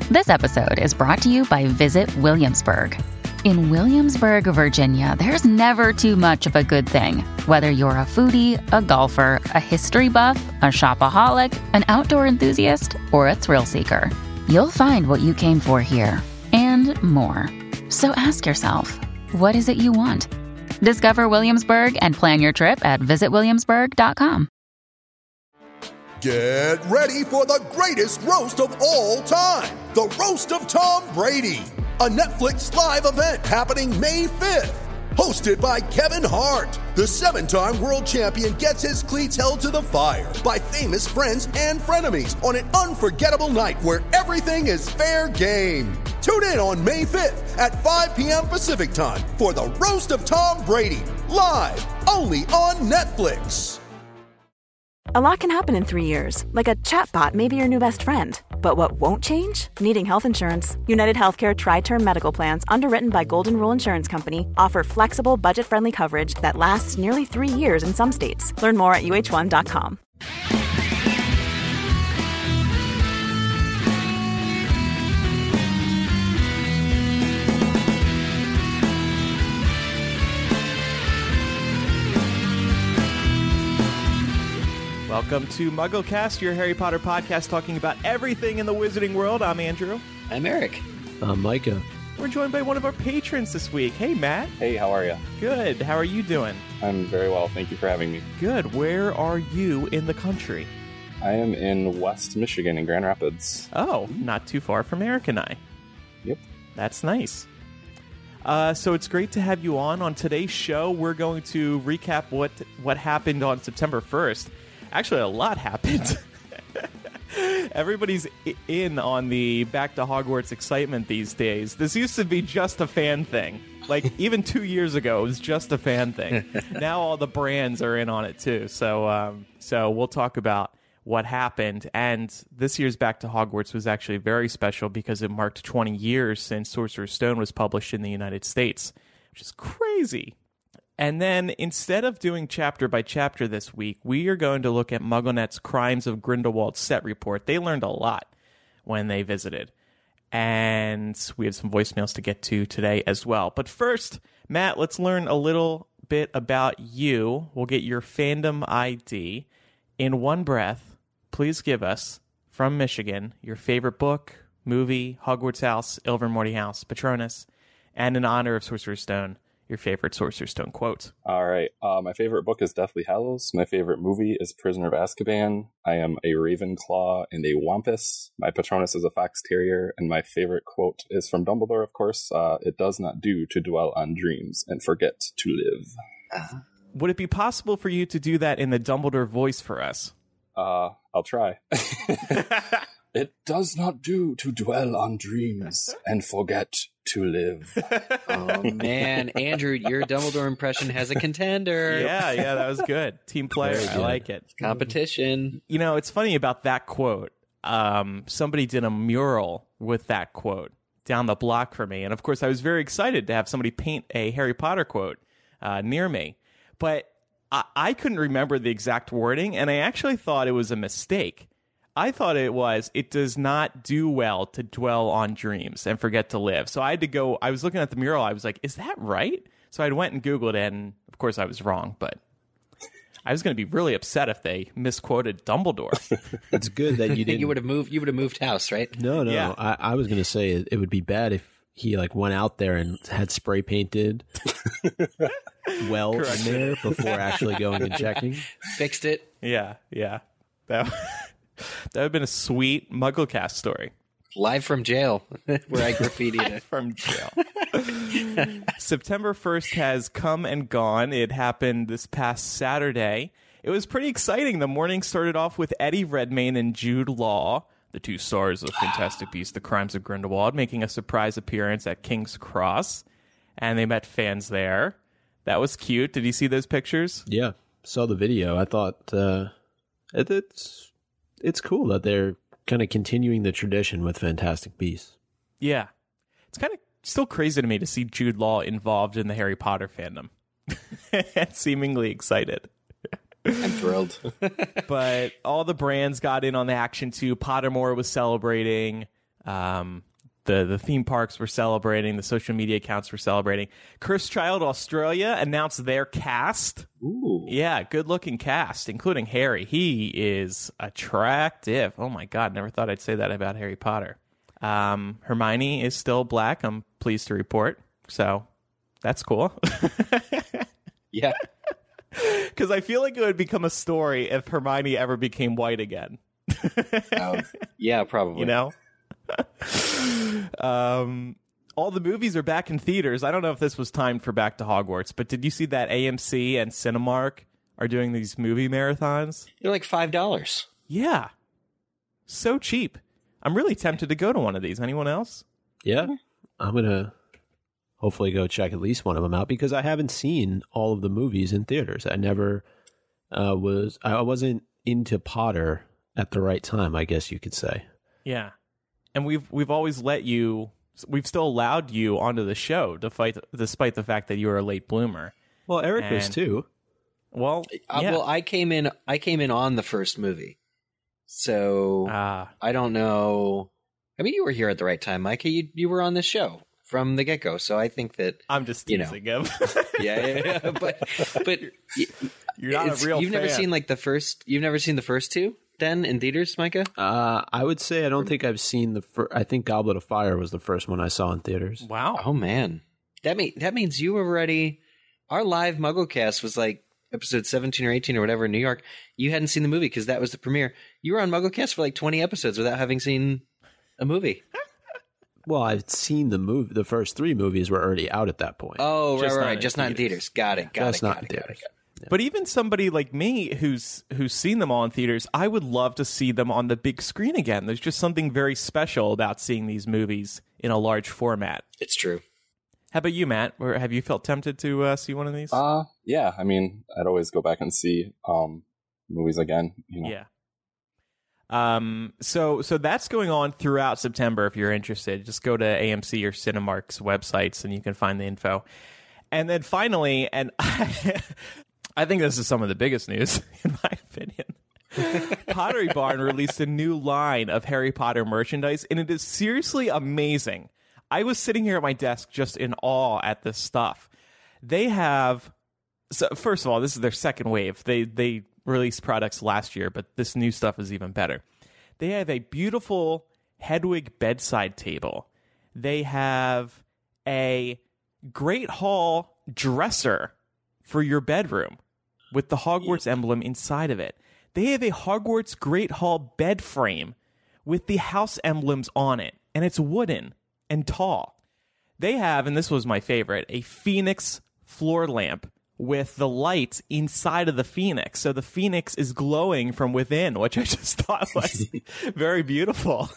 This episode is brought to you by Visit Williamsburg. In Williamsburg, Virginia, there's never too much of a good thing. Whether you're a foodie, a golfer, a history buff, a shopaholic, an outdoor enthusiast, or a thrill seeker, you'll find what you came for here and more. So ask yourself, what is it you want? Discover Williamsburg and plan your trip at visitwilliamsburg.com. Get ready for the greatest roast of all time, the Roast of Tom Brady, a Netflix live event happening May 5th. Hosted by Kevin Hart, the 7-time world champion gets his cleats held to the fire by famous friends and frenemies on an unforgettable night where everything is fair game. Tune in on May 5th at 5 p.m. Pacific time for the Roast of Tom Brady, live only on Netflix. A lot can happen in 3 years, like a chatbot may be your new best friend. But what won't change? Needing health insurance. United Healthcare Tri-Term Medical Plans, underwritten by Golden Rule Insurance Company, offer flexible, budget-friendly coverage that lasts nearly 3 years in some states. Learn more at uh1.com. Welcome to MuggleCast, your Harry Potter podcast talking about everything in the wizarding world. I'm Andrew. I'm Eric. I'm Micah. We're joined by one of our patrons this week. Hey, Matt. Hey, how are you? Good. How are you doing? I'm very well. Thank you for having me. Good. Where are you in the country? I am in West Michigan in Grand Rapids. Oh, not too far from Eric and I. Yep. That's nice. So it's great to have you on today's show. We're going to recap what happened on September 1st. Actually, a lot happened. Everybody's in on the Back to Hogwarts excitement these days. This used to be just a fan thing. Like, even 2 years ago, it was just a fan thing. Now all the brands are in on it, too. So we'll talk about what happened. And this year's Back to Hogwarts was actually very special because it marked 20 years since Sorcerer's Stone was published in the United States, which is crazy. And then, instead of doing chapter by chapter this week, we are going to look at MuggleNet's Crimes of Grindelwald set report. They learned a lot when they visited. And we have some voicemails to get to today as well. But first, Matt, let's learn a little bit about you. We'll get your fandom ID. In one breath, please give us, from Michigan, your favorite book, movie, Hogwarts House, Ilvermorny House, Patronus, and in honor of Sorcerer's Stone, your favorite Sorcerer's Stone quote. All right. My favorite book is Deathly Hallows. My favorite movie is Prisoner of Azkaban. I am a Ravenclaw and a Wampus. My Patronus is a Fox Terrier. And my favorite quote is from Dumbledore, of course. It does not do to dwell on dreams and forget to live. Would it be possible for you to do that in the Dumbledore voice for us? I'll try. It does not do to dwell on dreams and forget to live. Oh, man. Andrew, your Dumbledore impression has a contender. Yeah, that was good. Team player. I like it. Competition. You know, it's funny about that quote. Somebody did a mural with that quote down the block for me. And, of course, I was very excited to have somebody paint a Harry Potter quote near me. But I couldn't remember the exact wording, and I actually thought it was a mistake. I thought it does not do well to dwell on dreams and forget to live. So I had to go, I was looking at the mural, I was like, is that right? So I went and Googled it, and of course I was wrong, but I was going to be really upset if they misquoted Dumbledore. It's good that you didn't. You would have moved house, right? No. Yeah. I was going to say it would be bad if he went out there and had spray painted well in there before actually going and checking. Fixed it. Yeah. That would have been a sweet MuggleCast story. Live from jail, where I graffitied it. From jail. September 1st has come and gone. It happened this past Saturday. It was pretty exciting. The morning started off with Eddie Redmayne and Jude Law, the two stars of Fantastic Beasts: The Crimes of Grindelwald, making a surprise appearance at King's Cross. And they met fans there. That was cute. Did you see those pictures? Yeah, saw the video. I thought it's cool that they're kind of continuing the tradition with Fantastic Beasts. Yeah. It's kind of still crazy to me to see Jude Law involved in the Harry Potter fandom. Seemingly excited. I'm thrilled. But all the brands got in on the action too. Pottermore was celebrating. The theme parks were celebrating. The social media accounts were celebrating. Cursed Child Australia announced their cast. Ooh. Yeah, good-looking cast, including Harry. He is attractive. Oh, my God. Never thought I'd say that about Harry Potter. Hermione is still black, I'm pleased to report. So that's cool. Yeah. Because I feel like it would become a story if Hermione ever became white again. Yeah, probably. You know? All the movies are back in theaters. I don't know if this was timed for Back to Hogwarts, but did you see that AMC and Cinemark are doing these movie marathons? They're like $5. Yeah. So cheap. I'm really tempted to go to one of these. Anyone else? Yeah, I'm going to hopefully go check at least one of them out because I haven't seen all of the movies in theaters. I never I wasn't into Potter at the right time, I guess you could say. Yeah. And we've always we've still allowed you onto the show despite the fact that you were a late bloomer. Well, Eric was too. Well, yeah. Well, I came in on the first movie. So I don't know. I mean, you were here at the right time, Micah. You were on this show from the get-go. So I think that I'm just teasing him. Yeah. But you're not a real You've fan. never seen You've never seen the first two then in theaters, Micah? I would say I don't think I've seen the first. I think Goblet of Fire was the first one I saw in theaters. Wow. Oh man, that means you were already. Our live MuggleCast was like episode 17 or 18 or whatever in New York. You hadn't seen the movie because that was the premiere. You were on MuggleCast for like 20 episodes without having seen a movie. Well, I've seen the movie. The first three movies were already out at that point. Oh, Just right. Just not in theaters. Got it. Not in Got theaters. it. But even somebody like me who's seen them all in theaters, I would love to see them on the big screen again. There's just something very special about seeing these movies in a large format. It's true. How about you, Matt? Or have you felt tempted to see one of these? Yeah. I mean, I'd always go back and see movies again. You know. Yeah. So that's going on throughout September. If you're interested, just go to AMC or Cinemark's websites and you can find the info. And then finally, and I think this is some of the biggest news, in my opinion. Pottery Barn released a new line of Harry Potter merchandise, and it is seriously amazing. I was sitting here at my desk just in awe at this stuff. They have... So first of all, this is their second wave. They released products last year, but this new stuff is even better. They have a beautiful Hedwig bedside table. They have a Great Hall dresser for your bedroom with the Hogwarts emblem inside of it. They have a Hogwarts Great Hall bed frame with the house emblems on it, and it's wooden and tall. They have, and this was my favorite, a Phoenix floor lamp with the light inside of the Phoenix. So the Phoenix is glowing from within, which I just thought was very beautiful.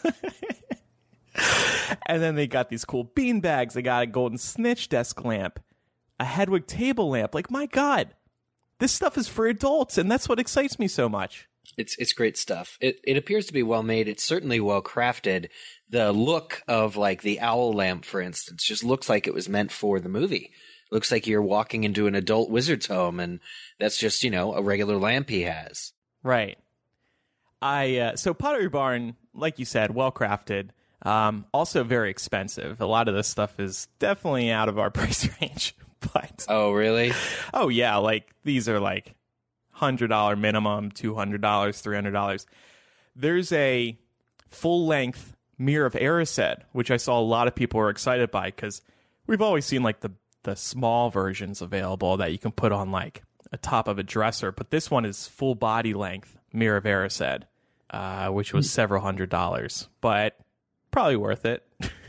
And then they got these cool bean bags. They got a golden snitch desk lamp, a Hedwig table lamp. Like, my God, this stuff is for adults, and that's what excites me so much. It's great stuff. It appears to be well made. It's certainly well crafted. The look of like the owl lamp, for instance, just looks like it was meant for the movie. Looks like you're walking into an adult wizard's home, and that's just, a regular lamp he has. Right. So Pottery Barn, like you said, well crafted. Also very expensive. A lot of this stuff is definitely out of our price range. But oh, really? Oh, yeah. Like these are like $100 minimum, $200, $300. There's a full-length Mirror of Erised, which I saw a lot of people were excited by because we've always seen like the small versions available that you can put on like a top of a dresser. But this one is full body length Mirror of Erised, which was several $100s, but probably worth it.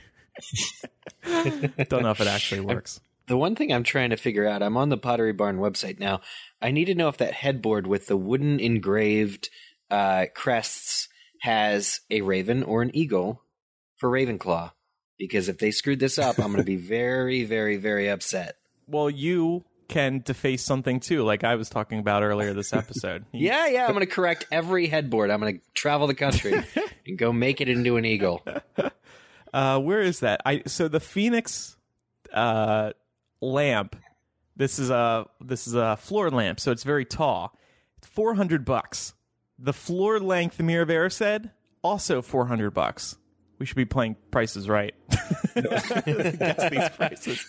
Don't know if it actually works. The one thing I'm trying to figure out, I'm on the Pottery Barn website now. I need to know if that headboard with the wooden engraved crests has a raven or an eagle for Ravenclaw. Because if they screwed this up, I'm going to be very, very, very upset. Well, you can deface something too, like I was talking about earlier this episode. Yeah, I'm going to correct every headboard. I'm going to travel the country and go make it into an eagle. Where is that? So the Phoenix lamp. This is a floor lamp, so it's very tall. It's $400. The floor length Mirror of Erised, also $400. We should be playing Price is Right. Guess these prices.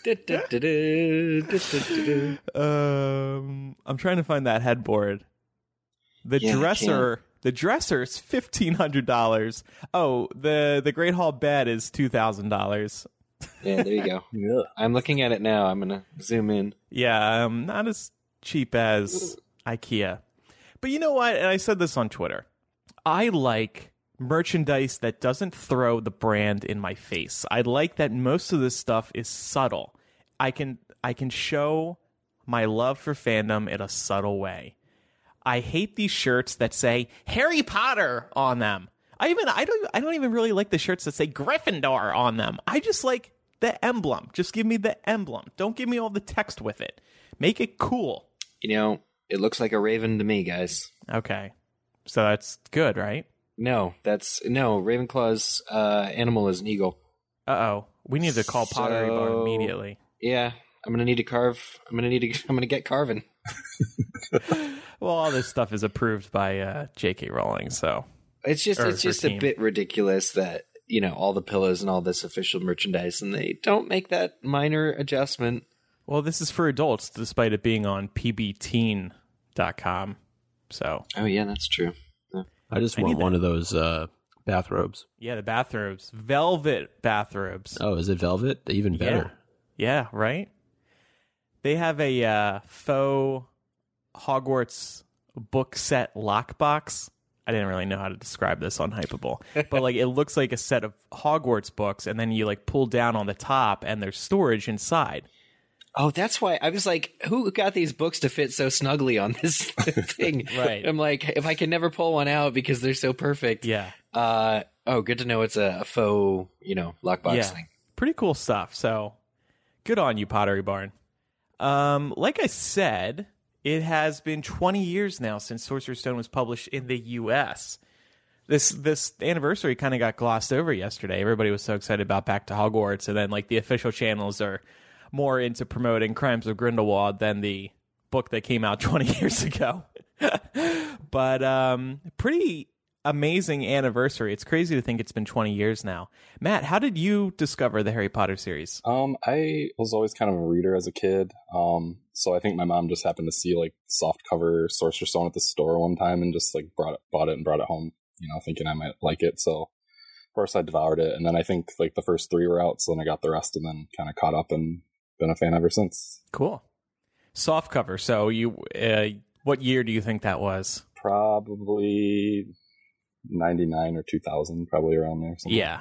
I'm trying to find that headboard. The dresser is $1,500. Oh, the Great Hall bed is $2,000. Yeah, there you go. Yeah. I'm looking at it now. I'm gonna zoom in. Yeah, not as cheap as IKEA. But you know what? And I said this on Twitter. I like merchandise that doesn't throw the brand in my face. I like that most of this stuff is subtle. I can show my love for fandom in a subtle way. I hate these shirts that say Harry Potter on them. I don't even really like the shirts that say Gryffindor on them. I just like the emblem. Just give me the emblem. Don't give me all the text with it. Make it cool. You know, it looks like a raven to me, guys. Okay. So that's good, right? No, Ravenclaw's animal is an eagle. Uh-oh. We need to call Pottery Barn immediately. Yeah, I'm gonna get carving. Well, all this stuff is approved by J.K. Rowling, so it's just a bit ridiculous that, you know, all the pillows and all this official merchandise, and they don't make that minor adjustment. Well, this is for adults, despite it being on pbteen.com. So. Oh yeah, that's true. Yeah. I just want one of those bathrobes. Yeah, the bathrobes, velvet bathrobes. Oh, is it velvet? Even better. Yeah, right. They have a faux Hogwarts book set lockbox. I didn't really know how to describe this on Hypable, but like it looks like a set of Hogwarts books, and then you like pull down on the top, and there's storage inside. Oh, that's why I was like, who got these books to fit so snugly on this thing? Right. I'm like, if I can never pull one out because they're so perfect. Yeah. Good to know it's a faux, lockbox thing. Pretty cool stuff. So good on you, Pottery Barn. Like I said, it has been 20 years now since Sorcerer's Stone was published in the U.S. This anniversary kind of got glossed over yesterday. Everybody was so excited about Back to Hogwarts, and then like the official channels are more into promoting Crimes of Grindelwald than the book that came out 20 years ago. But pretty amazing anniversary. It's crazy to think it's been 20 years now. Matt, how did you discover the Harry Potter series? I was always kind of a reader as a kid. So I think my mom just happened to see like soft cover Sorcerer's Stone at the store one time and just like bought it home, thinking I might like it. So of course I devoured it. And then I think like the first 3 were out. So then I got the rest and then kind of caught up and been a fan ever since. Cool. Soft cover. So you, what year do you think that was? Probably 99 or 2000, probably around there. Yeah.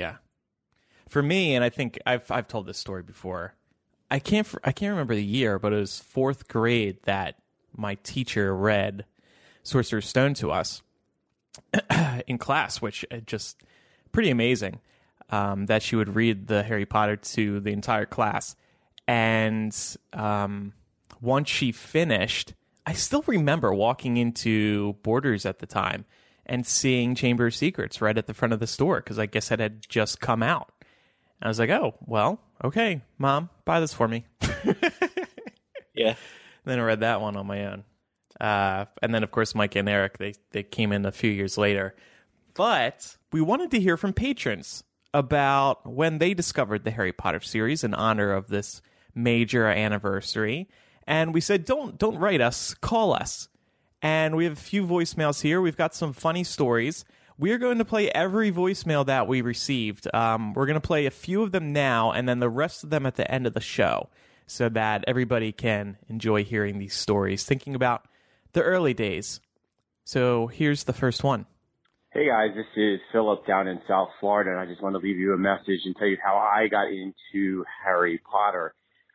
For me, and I think I've told this story before. I can't remember the year, but it was 4th grade that my teacher read Sorcerer's Stone to us in class, which just pretty amazing that she would read the Harry Potter to the entire class. And once she finished, I still remember walking into Borders at the time and seeing Chamber of Secrets right at the front of the store because I guess it had just come out. And I was like, oh, well, okay, Mom, buy this for me. Yeah. And then I read that one on my own. And then, of course, Mike and Eric, they came in a few years later. But we wanted to hear from patrons about when they discovered the Harry Potter series in honor of this major anniversary. And we said, don't write us, call us. And we have a few voicemails here. We've got some funny stories. We are going to play every voicemail that we received. We're going to play a few of them now and then the rest of them at the end of the show so that everybody can enjoy hearing these stories, thinking about the early days. So here's the first one. Hey guys, this is Philip down in South Florida, and I just want to leave you a message and tell you how I got into Harry Potter.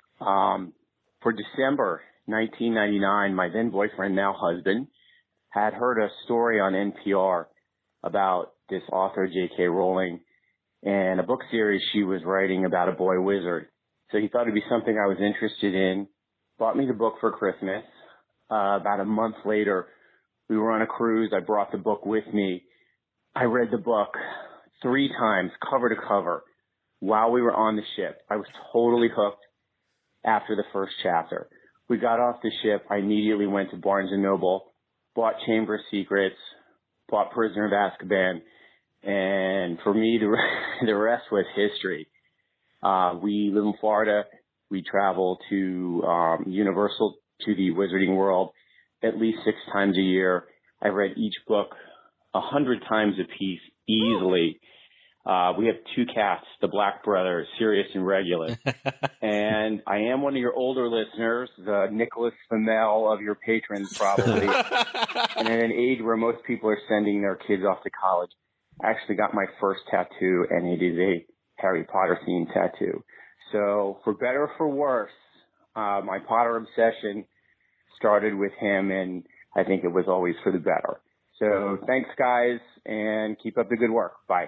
For December 1999, my then boyfriend, now husband, had heard a story on NPR about this author, J.K. Rowling, and a book series she was writing about a boy wizard. So he thought it'd be something I was interested in, bought me the book for Christmas. About a month later, we were on a cruise. I brought the book with me. I read the book 3 times, cover to cover, while we were on the ship. I was totally hooked after the first chapter. We got off the ship. I immediately went to Barnes & Noble, bought Chamber of Secrets, bought Prisoner of Azkaban, And for me, the rest was history. We live in Florida. We travel to Universal, to the Wizarding World, at least 6 times a year. I've read each book 100 times a piece easily. We have 2 cats, the Black Brothers, Sirius and Regulus. And I am one of your older listeners, the Nicholas Flamel of your patrons, probably. And at an age where most people are sending their kids off to college. I actually got my first tattoo, and it is a Harry Potter themed tattoo. So for better or for worse, my Potter obsession started with him, and I think it was always for the better. So thanks, guys, and keep up the good work. Bye.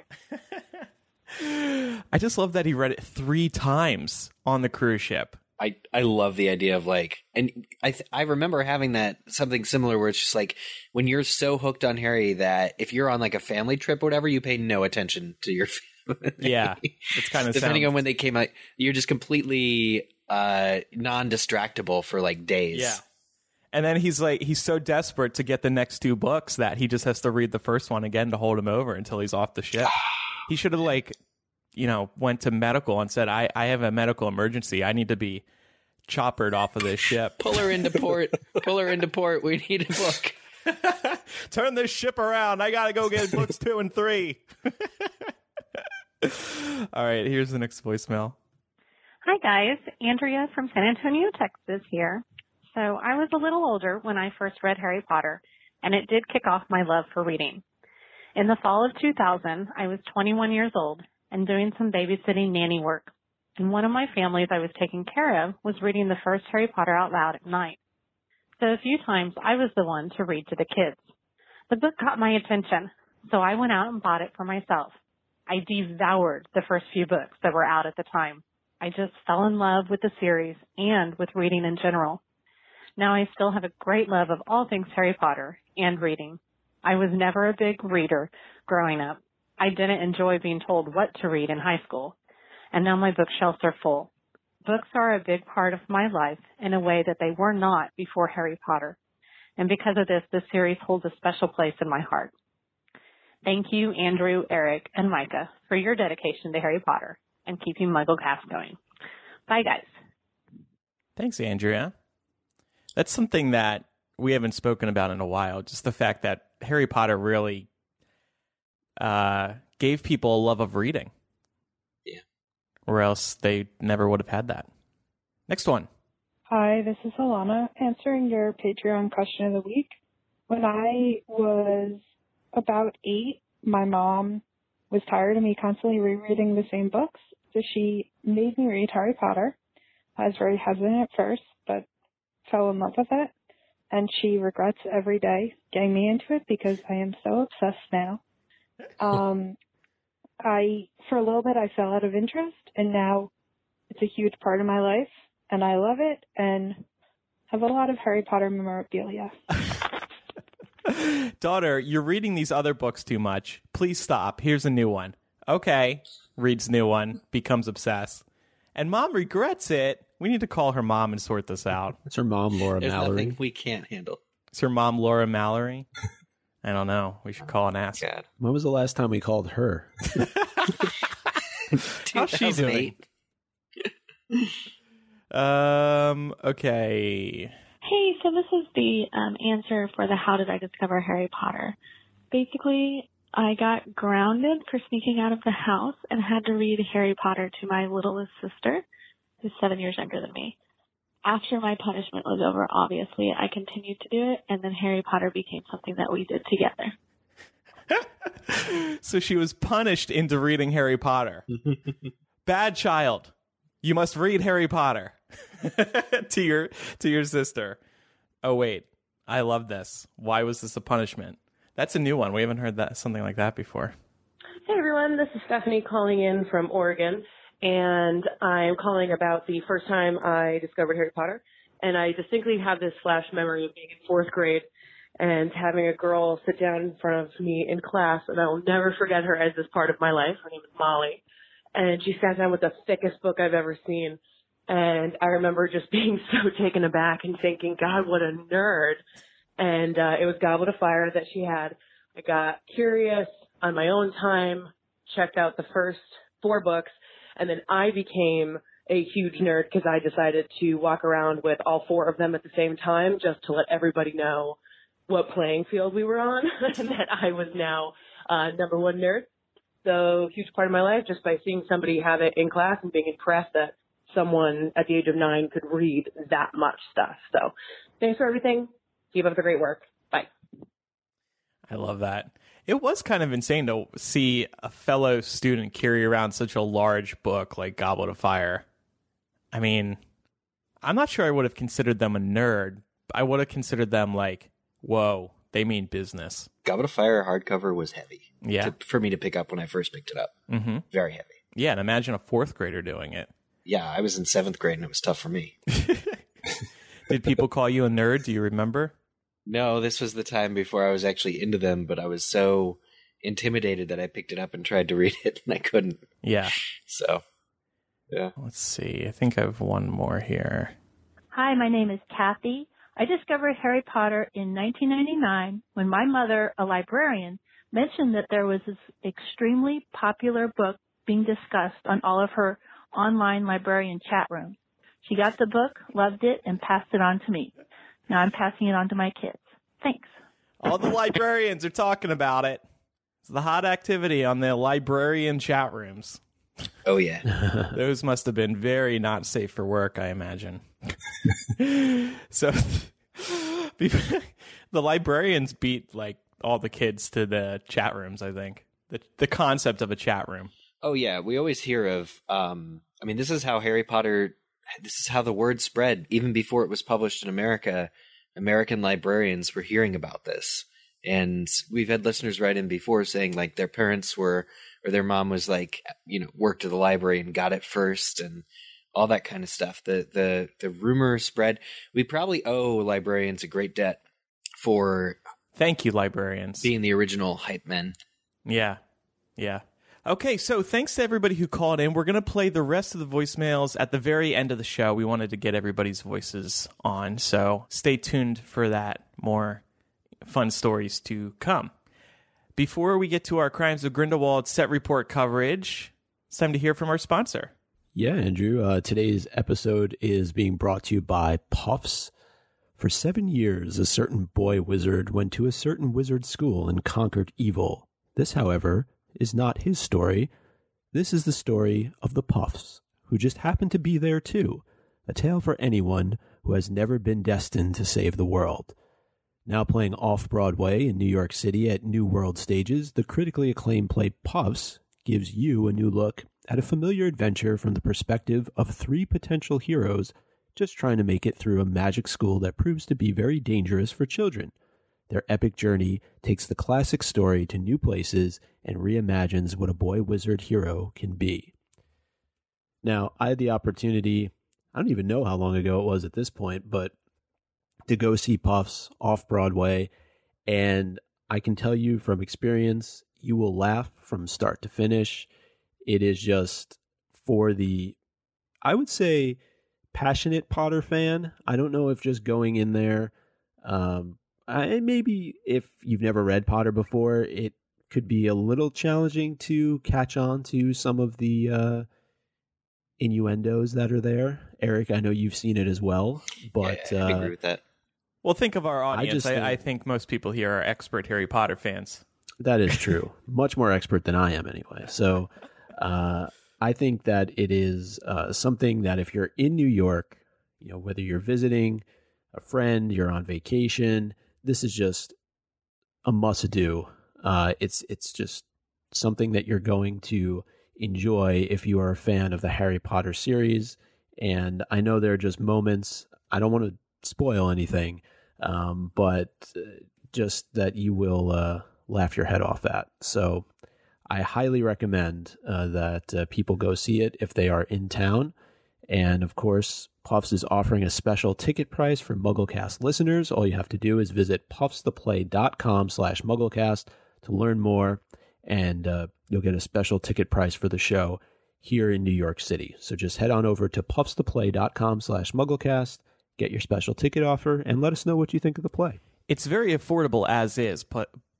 I just love that he read it 3 times on the cruise ship. I love the idea of and I remember having that something similar where it's just when you're so hooked on Harry that if you're on a family trip or whatever, you pay no attention to your family. Yeah, it's kind of depending on when they came out, you're just completely non-distractible for days. Yeah, and then he's so desperate to get the next 2 books that he just has to read the first one again to hold him over until he's off the ship. He should have went to medical and said, I have a medical emergency. I need to be choppered off of this ship. Pull her into port. Pull her into port. We need a book. Turn this ship around. I got to go get books 2 and 3. All right, here's the next voicemail. Hi, guys. Andrea from San Antonio, Texas here. So I was a little older when I first read Harry Potter, and it did kick off my love for reading. In the fall of 2000, I was 21 years old and doing some babysitting nanny work. And one of my families I was taking care of was reading the first Harry Potter out loud at night. So a few times I was the one to read to the kids. The book caught my attention, so I went out and bought it for myself. I devoured the first few books that were out at the time. I just fell in love with the series and with reading in general. Now I still have a great love of all things Harry Potter and reading. I was never a big reader growing up. I didn't enjoy being told what to read in high school, and now my bookshelves are full. Books are a big part of my life in a way that they were not before Harry Potter, and because of this series holds a special place in my heart. Thank you, Andrew, Eric, and Micah, for your dedication to Harry Potter and keeping MuggleCast going. Bye, guys. Thanks, Andrea. That's something that we haven't spoken about in a while, just the fact that Harry Potter really gave people a love of reading. Yeah. Or else they never would have had that. Next one. Hi, this is Alana answering your Patreon question of the week. When I was about 8, my mom was tired of me constantly rereading the same books, so she made me read Harry Potter. I was very hesitant at first, but fell in love with it, and she regrets every day getting me into it because I am so obsessed now. For a little bit, I fell out of interest, and now it's a huge part of my life, and I love it, and have a lot of Harry Potter memorabilia. Daughter, you're reading these other books too much. Please stop. Here's a new one. Okay. Reads new one. Becomes obsessed. And mom regrets it. We need to call her mom and sort this out. It's her mom, Laura There's Mallory. Nothing we can't handle. It's her mom, Laura Mallory. I don't know. We should call and ask. God. When was the last time we called her? How's she doing? Okay. Hey, so this is the answer for the how did I discover Harry Potter. Basically, I got grounded for sneaking out of the house and had to read Harry Potter to my littlest sister, who's 7 years younger than me. After my punishment was over, obviously, I continued to do it, and then Harry Potter became something that we did together. So she was punished into reading Harry Potter. Bad child. You must read Harry Potter to your sister. Oh, wait. I love this. Why was this a punishment? That's a new one. We haven't heard something like that before. Hey, everyone. This is Stephanie calling in from Oregon, and I'm calling about the first time I discovered Harry Potter. And I distinctly have this flash memory of being in 4th grade and having a girl sit down in front of me in class, and I will never forget her as this part of my life. Her name is Molly. And she sat down with the thickest book I've ever seen. And I remember just being so taken aback and thinking, God, what a nerd. And it was Goblet of Fire that she had. I got curious. on my own time, checked out the first 4 books, and then I became a huge nerd because I decided to walk around with all 4 of them at the same time just to let everybody know what playing field we were on and that I was now number 1 nerd. So huge part of my life just by seeing somebody have it in class and being impressed that someone at the age of 9 could read that much stuff. So thanks for everything. Keep up the great work. Bye. I love that. It was kind of insane to see a fellow student carry around such a large book like Goblet of Fire. I mean, I'm not sure I would have considered them a nerd. I would have considered them like, whoa, they mean business. Goblet of Fire hardcover was heavy. Yeah. For me to pick up when I first picked it up. Mm-hmm. Very heavy. Yeah, and imagine a 4th grader doing it. Yeah, I was in 7th grade and it was tough for me. Did people call you a nerd? Do you remember? No, this was the time before I was actually into them, but I was so intimidated that I picked it up and tried to read it and I couldn't. Yeah. So, yeah. Let's see. I think I have one more here. Hi, my name is Kathy. I discovered Harry Potter in 1999 when my mother, a librarian, mentioned that there was this extremely popular book being discussed on all of her online librarian chat rooms. She got the book, loved it, and passed it on to me. Now I'm passing it on to my kids. Thanks. All the librarians are talking about it. It's the hot activity on the librarian chat rooms. Oh, yeah. Those must have been very not safe for work, I imagine. So the librarians beat like all the kids to the chat rooms, I think. The concept of a chat room. Oh, yeah. We always hear of, this is how Harry Potter, this is how the word spread. Even before it was published in America, American librarians were hearing about this. And we've had listeners write in before saying like their parents were, or their mom was like, worked at the library and got it first and all that kind of stuff. The rumor spread. We probably owe librarians a great debt for. Thank you, librarians. Being the original hype men. Yeah. Yeah. Okay, so thanks to everybody who called in. We're going to play the rest of the voicemails at the very end of the show. We wanted to get everybody's voices on, so stay tuned for that. More fun stories to come. Before we get to our Crimes of Grindelwald set report coverage, it's time to hear from our sponsor. Yeah, Andrew. Today's episode is being brought to you by Puffs. For 7 years, a certain boy wizard went to a certain wizard school and conquered evil. This, however, is not his story. This is the story of the Puffs, who just happened to be there too. A tale for anyone who has never been destined to save the world. Now playing off-Broadway in New York City at New World Stages, the critically acclaimed play Puffs gives you a new look at a familiar adventure from the perspective of 3 potential heroes just trying to make it through a magic school that proves to be very dangerous for children. Their epic journey takes the classic story to new places and reimagines what a boy wizard hero can be. Now, I had the opportunity, I don't even know how long ago it was at this point, but to go see Puffs off-Broadway, and I can tell you from experience, you will laugh from start to finish. It is just for the, I would say, passionate Potter fan. I don't know if just going in there, maybe if you've never read Potter before, it could be a little challenging to catch on to some of the innuendos that are there. Eric, I know you've seen it as well, but I agree with that. Well, think of our audience. I think most people here are expert Harry Potter fans. That is true. Much more expert than I am anyway. So I think that it is something that if you're in New York, whether you're visiting a friend, you're on vacation, this is just a must-do. It's just something that you're going to enjoy if you are a fan of the Harry Potter series. And I know there are just moments, I don't want to spoil anything, but just that you will laugh your head off at. So I highly recommend that people go see it if they are in town. And of course, Puffs is offering a special ticket price for MuggleCast listeners. All you have to do is visit puffstheplay.com/MuggleCast to learn more, and you'll get a special ticket price for the show here in New York City. So just head on over to puffstheplay.com/MuggleCast, get your special ticket offer, and let us know what you think of the play. It's very affordable as is, but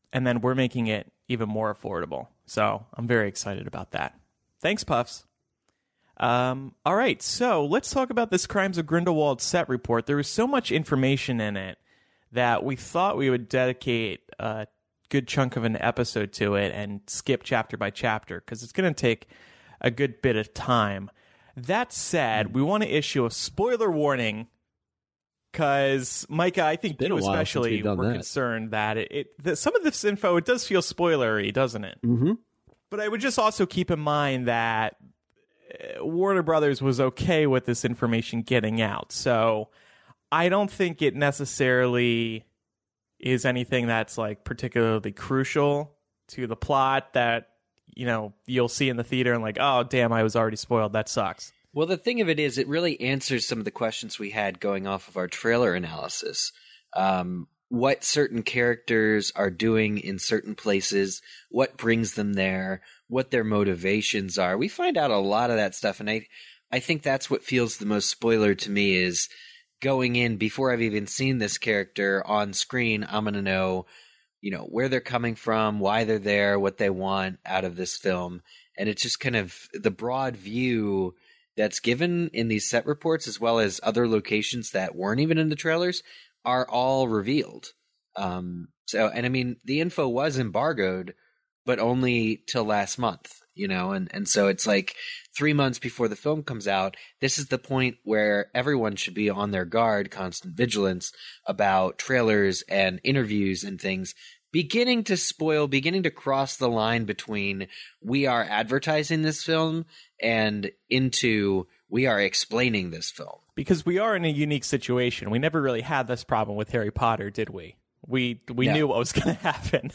And then we're making it even more affordable. So I'm very excited about that. Thanks, Puffs. All right, so let's talk about this Crimes of Grindelwald set report. There was so much information in it that we thought we would dedicate a good chunk of an episode to it and skip chapter by chapter, because it's going to take a good bit of time. That said, we want to issue a spoiler warning, because, Micah, I think you especially were concerned that some of this info, it does feel spoilery, doesn't it? Mm-hmm. But I would just also keep in mind that Warner Brothers was okay with this information getting out. So I don't think it necessarily is anything that's like particularly crucial to the plot that, you know, you'll see in the theater and like, oh, damn, I was already spoiled. That sucks. Well, the thing of it is, it really answers some of the questions we had going off of our trailer analysis. What certain characters are doing in certain places, what brings them there, what their motivations are. We find out a lot of that stuff, and I think that's what feels the most spoiler to me, is going in before I've even seen this character on screen. I'm going to know, you know, where they're coming from, why they're there, what they want out of this film. And it's just kind of the broad view that's given in these set reports, as well as other locations that weren't even in the trailers, are all revealed. And I mean, the info was embargoed, but only till last month, you know, and so it's like 3 months before the film comes out. This is the point where everyone should be on their guard, constant vigilance about trailers and interviews and things beginning to cross the line between we are advertising this film and into we are explaining this film. Because we are in a unique situation. We never really had this problem with Harry Potter, did we? We knew what was going to happen.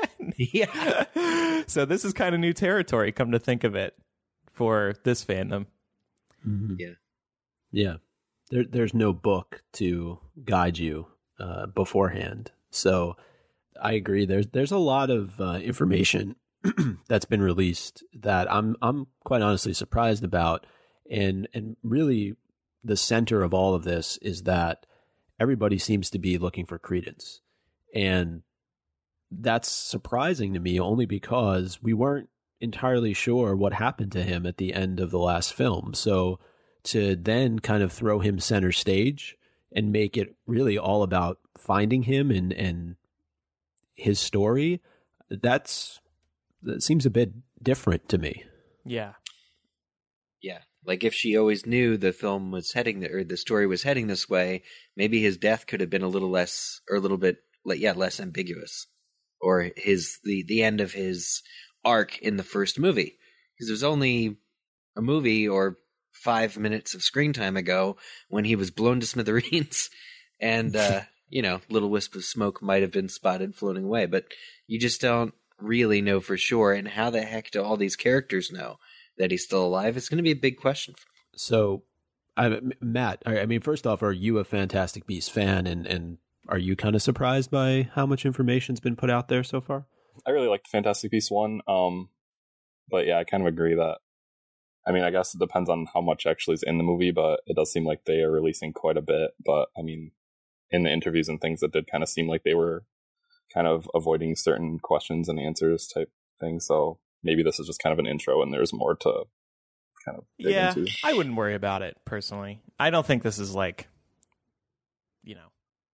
Yeah. So this is kind of new territory, come to think of it, for this fandom. Mm-hmm. Yeah. Yeah. There's no book to guide you beforehand. So I agree. There's a lot of information that's been released that I'm quite honestly surprised about. And really the center of all of this is that everybody seems to be looking for Credence. And that's surprising to me only because we weren't entirely sure what happened to him at the end of the last film. So to then kind of throw him center stage and make it really all about finding him and his story, that seems a bit different to me. Yeah. Yeah. Like if she always knew the film was heading or the story was heading this way, maybe his death could have been a little less or a little bit less ambiguous, or the end of his arc in the first movie, because there's only a movie or 5 minutes of screen time ago when he was blown to smithereens, and you know, little wisp of smoke might have been spotted floating away, but you just don't really know for sure. And how the heck do all these characters know that he's still alive? It's going to be a big question. So, Matt, I mean, first off, are you a Fantastic Beasts fan, and are you kind of surprised by how much information's been put out there so far? I really liked Fantastic Beasts 1, but yeah, I kind of agree that, I mean, I guess it depends on how much actually is in the movie, but it does seem like they are releasing quite a bit. But I mean, in the interviews and things, it did kind of seem like they were kind of avoiding certain questions and answers type thing. So maybe this is just kind of an intro and there's more to kind of dig into. I wouldn't worry about it personally. I don't think this is like, you know,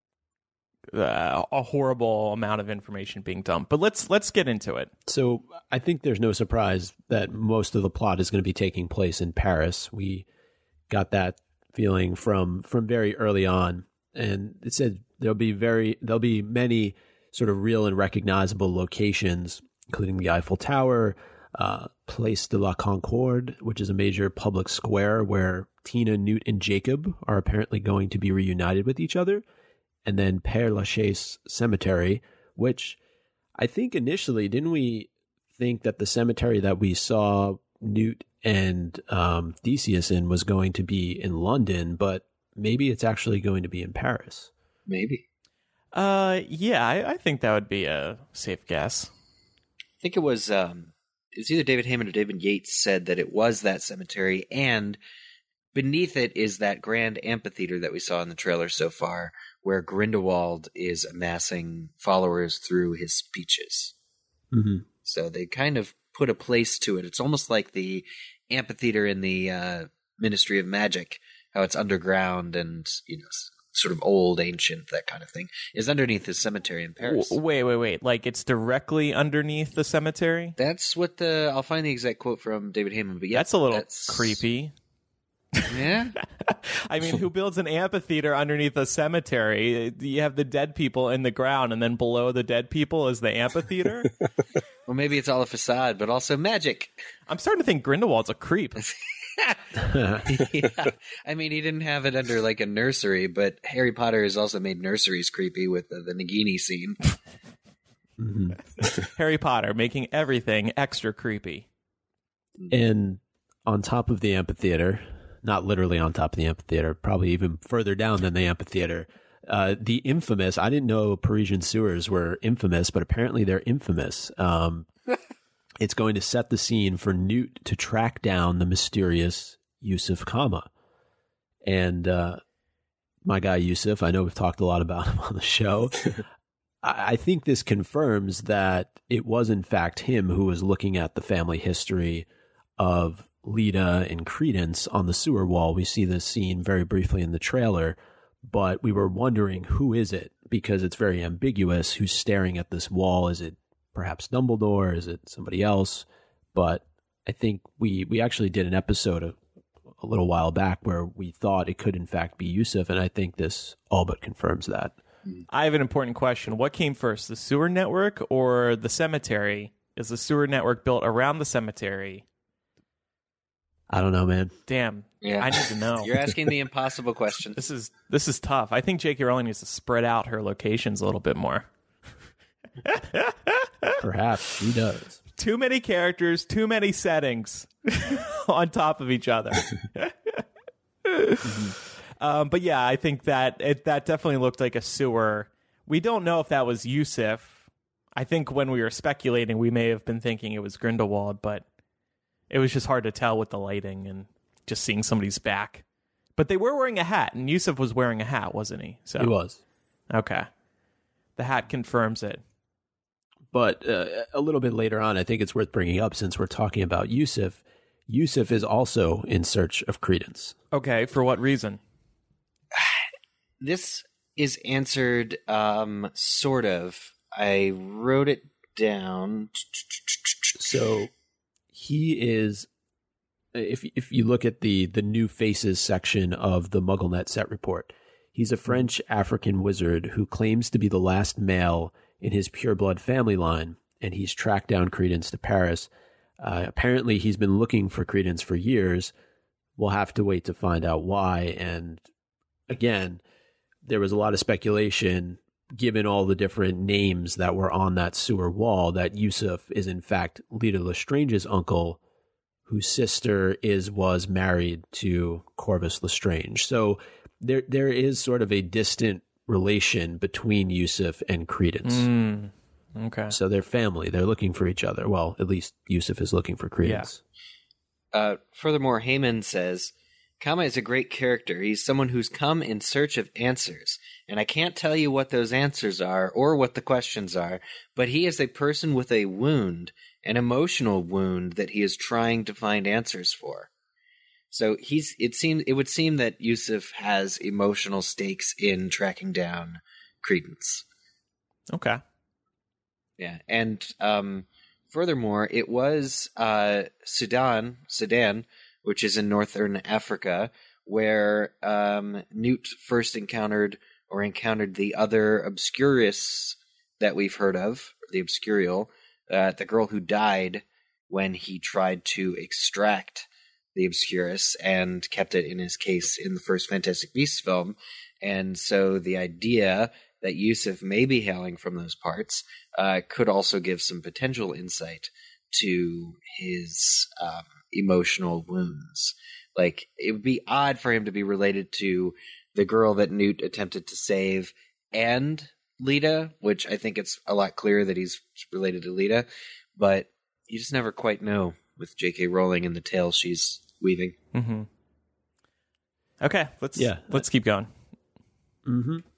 a horrible amount of information being dumped. But let's get into it. So I think there's no surprise that most of the plot is going to be taking place in Paris. We got that feeling from very early on, and it said there'll be many sort of real and recognizable locations, including the Eiffel Tower, Place de la Concorde, which is a major public square where Tina, Newt, and Jacob are apparently going to be reunited with each other. And then Père Lachaise Cemetery, which I think initially, didn't we think that the cemetery that we saw Newt and Theseus in was going to be in London, but maybe it's actually going to be in Paris. Maybe. Yeah, I think that would be a safe guess. I think it was either David Heyman or David Yates said that it was that cemetery, and beneath it is that grand amphitheater that we saw in the trailer so far, where Grindelwald is amassing followers through his speeches. Mm-hmm. So they kind of put a place to it. It's almost like the amphitheater in the Ministry of Magic, how it's underground and, sort of old, ancient, that kind of thing, is underneath the cemetery in Paris. Wait. Like it's directly underneath the cemetery? That's what I'll find the exact quote from David Heyman, but yeah. That's a little creepy. Yeah? I mean, who builds an amphitheater underneath a cemetery? You have the dead people in the ground, and then below the dead people is the amphitheater? Well, maybe it's all a facade, but also magic. I'm starting to think Grindelwald's a creep. Yeah. I mean, he didn't have it under like a nursery, but Harry Potter has also made nurseries creepy with the Nagini scene. Mm-hmm. Harry Potter making everything extra creepy. And on top of the amphitheater, not literally on top of the amphitheater, probably even further down than the amphitheater, the infamous, I didn't know Parisian sewers were infamous, but apparently they're infamous. It's going to set the scene for Newt to track down the mysterious Yusuf Kama. And my guy Yusuf, I know we've talked a lot about him on the show. I think this confirms that it was in fact him who was looking at the family history of Leda and Credence on the sewer wall. We see this scene very briefly in the trailer, but we were wondering, who is it? Because it's very ambiguous who's staring at this wall. Is it perhaps Dumbledore? Is it somebody else? But I think we actually did an episode a little while back where we thought it could in fact be Yusuf, and I think this all but confirms that. I have an important question. What came first, the sewer network or the cemetery? Is the sewer network built around the cemetery? I don't know, man. Damn. Yeah. I need to know. You're asking the impossible question. This is tough. I think J.K. Rowling needs to spread out her locations a little bit more. Perhaps she does. Too many characters, too many settings on top of each other. But yeah, I think that that definitely looked like a sewer. We don't know if that was Yusuf. I think when we were speculating, we may have been thinking it was Grindelwald, but it was just hard to tell with the lighting and just seeing somebody's back. But they were wearing a hat, and Yusuf was wearing a hat, wasn't he? So he was. Okay. The hat confirms it. But a little bit later on, I think it's worth bringing up, since we're talking about Yusuf. Yusuf is also in search of Credence. Okay, for what reason? This is answered sort of. I wrote it down. So he is, if you look at the New Faces section of the MuggleNet set report, he's a French African wizard who claims to be the last male in his pureblood family line, and he's tracked down Credence to Paris. Apparently, he's been looking for Credence for years. We'll have to wait to find out why. And again, there was a lot of speculation, given all the different names that were on that sewer wall, that Yusuf is in fact Leda Lestrange's uncle, whose sister was married to Corvus Lestrange. So there is sort of a distant relation between Yusuf and Credence. Okay. So they're family. They're looking for each other. Well, at least Yusuf is looking for Credence. Yeah. Furthermore, Heyman says, Kama is a great character. He's someone who's come in search of answers. And I can't tell you what those answers are or what the questions are, but he is a person with a wound, an emotional wound that he is trying to find answers for. So it would seem that Yusuf has emotional stakes in tracking down Credence. Okay. Yeah, and furthermore, it was Sudan, which is in northern Africa, where Newt first encountered the other Obscurus that we've heard of, the Obscurial, the girl who died when he tried to extract the Obscurus and kept it in his case in the first Fantastic Beasts film. And so the idea that Yusuf may be hailing from those parts could also give some potential insight to his emotional wounds. Like, it would be odd for him to be related to the girl that Newt attempted to save and Leda, which I think it's a lot clearer that he's related to Leda, but you just never quite know with J.K. Rowling and the tales she's weaving. Mm-hmm. Okay, let's keep going. Mm-hmm.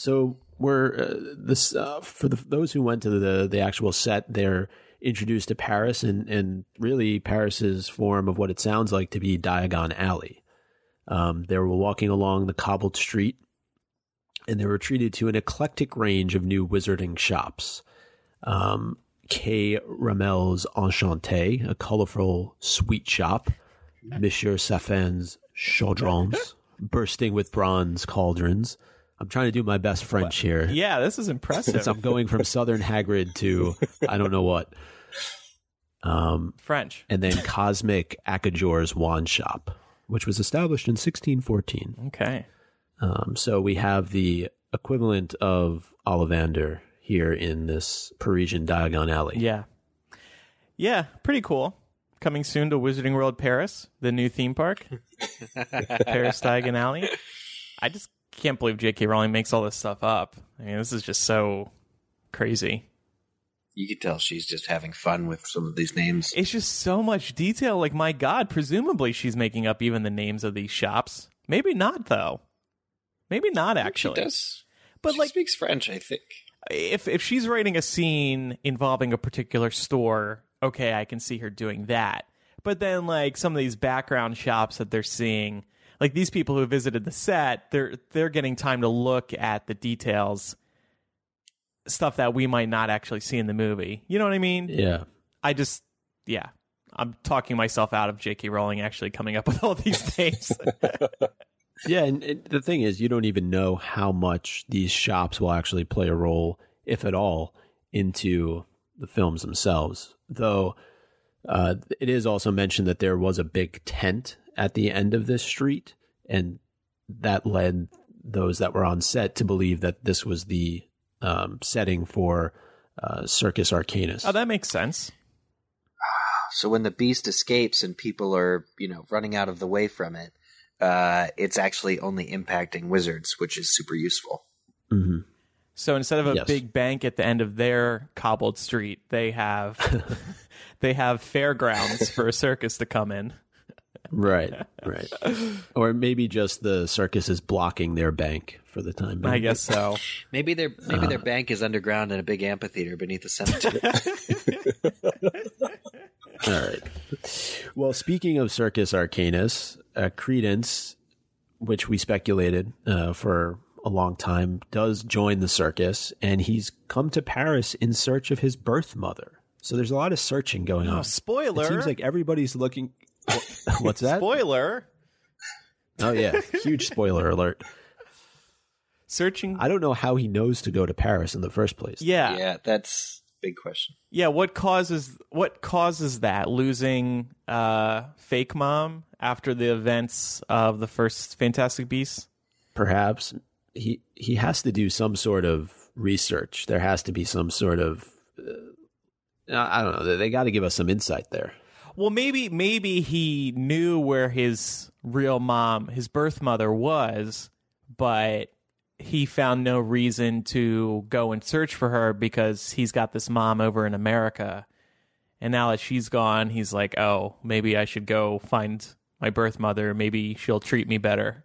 So we're those who went to the actual set, they're introduced to Paris and really Paris's form of what it sounds like to be Diagon Alley. They were walking along the cobbled street, and they were treated to an eclectic range of new wizarding shops. K. Ramel's Enchanté, a colorful sweet shop. Monsieur Saffin's chaudrons, bursting with bronze cauldrons. I'm trying to do my best French here. Yeah, this is impressive. I'm going from Southern Hagrid to I don't know what. French. And then Cosmic Akajor's Wand Shop, which was established in 1614. Okay. So we have the equivalent of Ollivander here in this Parisian Diagon Alley. Yeah. Yeah, pretty cool. Coming soon to Wizarding World Paris, the new theme park. Paris Diagon Alley. I just can't believe J.K. Rowling makes all this stuff up. I mean, this is just so crazy. You could tell she's just having fun with some of these names. It's just so much detail. Like, my God, presumably she's making up even the names of these shops. Maybe not, though. Maybe not, actually. She does. But she speaks French, I think. If she's writing a scene involving a particular store, okay, I can see her doing that. But then, like, some of these background shops that they're seeing, like these people who visited the set, they're getting time to look at the details, stuff that we might not actually see in the movie. You know what I mean? Yeah. I'm talking myself out of J.K. Rowling actually coming up with all these names. Yeah, and the thing is, you don't even know how much these shops will actually play a role, if at all, into the films themselves. Though it is also mentioned that there was a big tent at the end of this street, and that led those that were on set to believe that this was the setting for Circus Arcanus. Oh, that makes sense. So when the beast escapes and people are, running out of the way from it, it's actually only impacting wizards, which is super useful. Mm-hmm. So instead of a big bank at the end of their cobbled street, they have fairgrounds for a circus to come in. Right. Or maybe just the circus is blocking their bank for the time being. I guess so. Maybe their bank is underground in a big amphitheater beneath the cemetery. All right. Well, speaking of Circus Arcanus, Credence, which we speculated for a long time, does join the circus, and he's come to Paris in search of his birth mother. So there's a lot of searching going on. Spoiler! It seems like everybody's looking... What's that? Spoiler! Oh, yeah. Huge spoiler alert. Searching... I don't know how he knows to go to Paris in the first place. Yeah. Yeah, that's a big question. Yeah, what causes that? Losing fake mom after the events of the first Fantastic Beasts? Perhaps. He has to do some sort of research. There has to be some sort of... I don't know. They got to give us some insight there. Well, maybe he knew where his real mom, his birth mother, was, but he found no reason to go and search for her because he's got this mom over in America. And now that she's gone, he's like, oh, maybe I should go find my birth mother. Maybe she'll treat me better.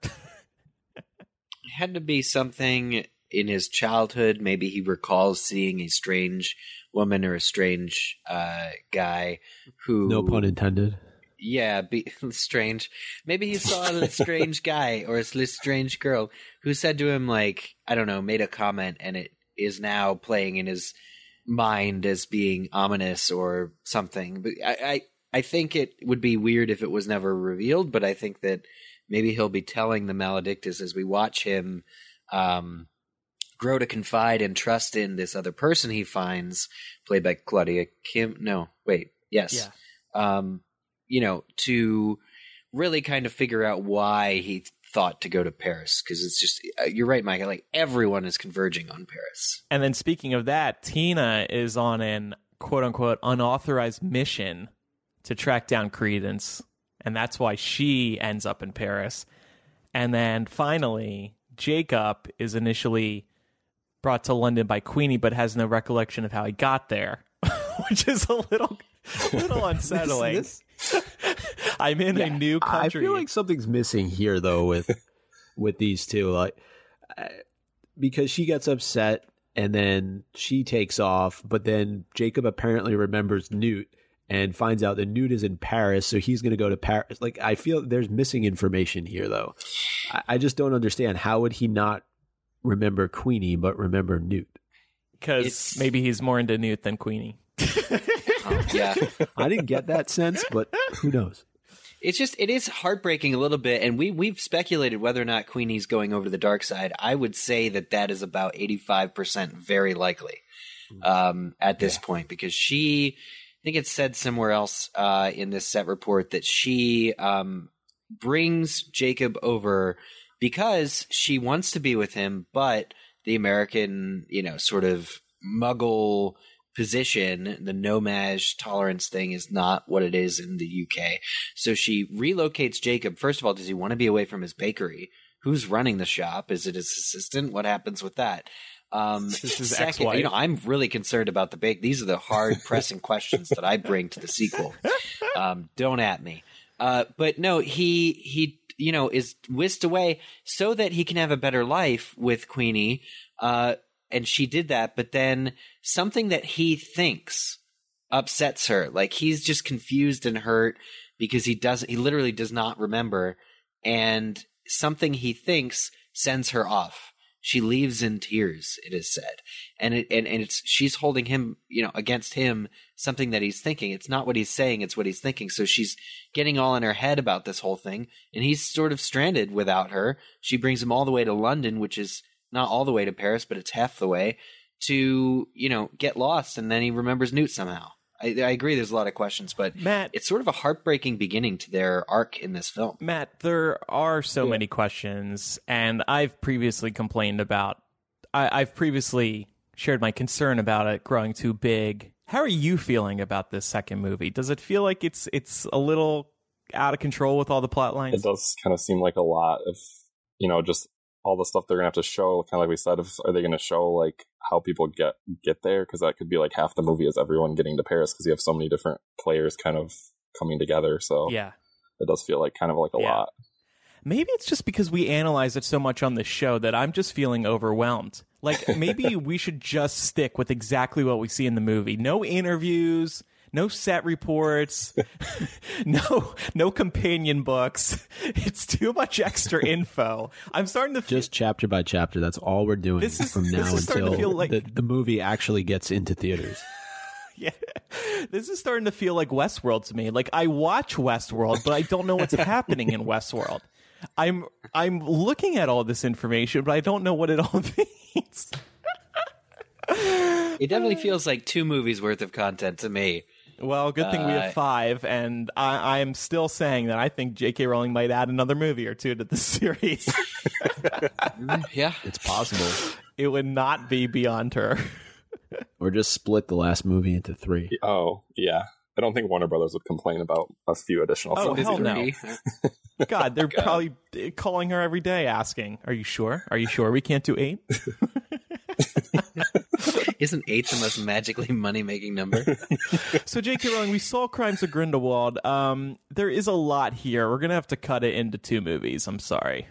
It had to be something in his childhood. Maybe he recalls seeing a strange woman or a strange guy who... No pun intended. Yeah, strange. Maybe he saw a strange guy or a strange girl who said to him, like, I don't know, made a comment, and it is now playing in his mind as being ominous or something. But I think it would be weird if it was never revealed, but I think that maybe he'll be telling the Maledictus as we watch him grow to confide and trust in this other person he finds, played by Claudia Kim. No, wait, yes. Yeah. To really kind of figure out why he thought to go to Paris. Because it's just, you're right, Mike, like everyone is converging on Paris. And then speaking of that, Tina is on an quote-unquote unauthorized mission to track down Credence. And that's why she ends up in Paris. And then finally, Jacob is initially brought to London by Queenie, but has no recollection of how he got there, which is a little unsettling. I'm in a new country. I feel like something's missing here, though, with these two. Like, because she gets upset and then she takes off, but then Jacob apparently remembers Newt and finds out that Newt is in Paris, so he's going to go to Paris. Like, I feel there's missing information here, though. I just don't understand. How would he not remember Queenie but remember Newt? Because maybe he's more into Newt than Queenie. Yeah. I didn't get that sense, but who knows? It is heartbreaking a little bit, and we've speculated whether or not Queenie's going over to the dark side. I would say that is about 85% very likely at this point, because I think it's said somewhere else in this set report that she brings Jacob over because she wants to be with him, but the American, sort of Muggle position, the no-maj tolerance thing, is not what it is in the UK. So she relocates Jacob. First of all, does he want to be away from his bakery? Who's running the shop? Is it his assistant? What happens with that? This is second, ex-wife. I'm really concerned about the bake. These are the hard pressing questions that I bring to the sequel. Don't at me. But no, he is whisked away so that he can have a better life with Queenie. And she did that, but then something that he thinks upsets her. Like, he's just confused and hurt because he literally does not remember, and something he thinks sends her off. She leaves in tears, it is said. And she's holding him, against him, something that he's thinking. It's not what he's saying, it's what he's thinking. So she's getting all in her head about this whole thing, and he's sort of stranded without her. She brings him all the way to London, which is not all the way to Paris, but it's half the way, to, get lost, and then he remembers Newt somehow. I agree there's a lot of questions, but Matt, it's sort of a heartbreaking beginning to their arc in this film. Matt, there are so many questions, and I've previously complained about, I've previously shared my concern about it growing too big. How are you feeling about this second movie? Does it feel like it's a little out of control with all the plot lines? It does kind of seem like a lot of, just all the stuff they're gonna have to show, kind of like we said. Are they gonna show like how people get there? Because that could be like half the movie is everyone getting to Paris, because you have so many different players kind of coming together. So yeah, it does feel like kind of like a lot. Maybe it's just because we analyze it so much on this show that I'm just feeling overwhelmed. Like, maybe we should just stick with exactly what we see in the movie. No interviews, no set reports, no companion books. It's too much extra info. I'm starting to just chapter by chapter. That's all we're doing from now until like the movie actually gets into theaters. Yeah, this is starting to feel like Westworld to me. Like, I watch Westworld, but I don't know what's happening in Westworld. I'm looking at all this information, but I don't know what it all means. It definitely feels like 2 movies worth of content to me. Well, good thing we have 5, and I am still saying that I think J.K. Rowling might add another movie or 2 to the series. Yeah, it's possible. It would not be beyond her. Or just split the last movie into 3. Oh, yeah. I don't think Warner Brothers would complain about a few additional films. Oh, hell no. God, they're probably calling her every day asking, are you sure? Are you sure we can't do 8? Isn't 8 the most magically money-making number? So, J.K. Rowling, we saw Crimes of Grindelwald. There is a lot here. We're going to have to cut it into 2 movies. I'm sorry.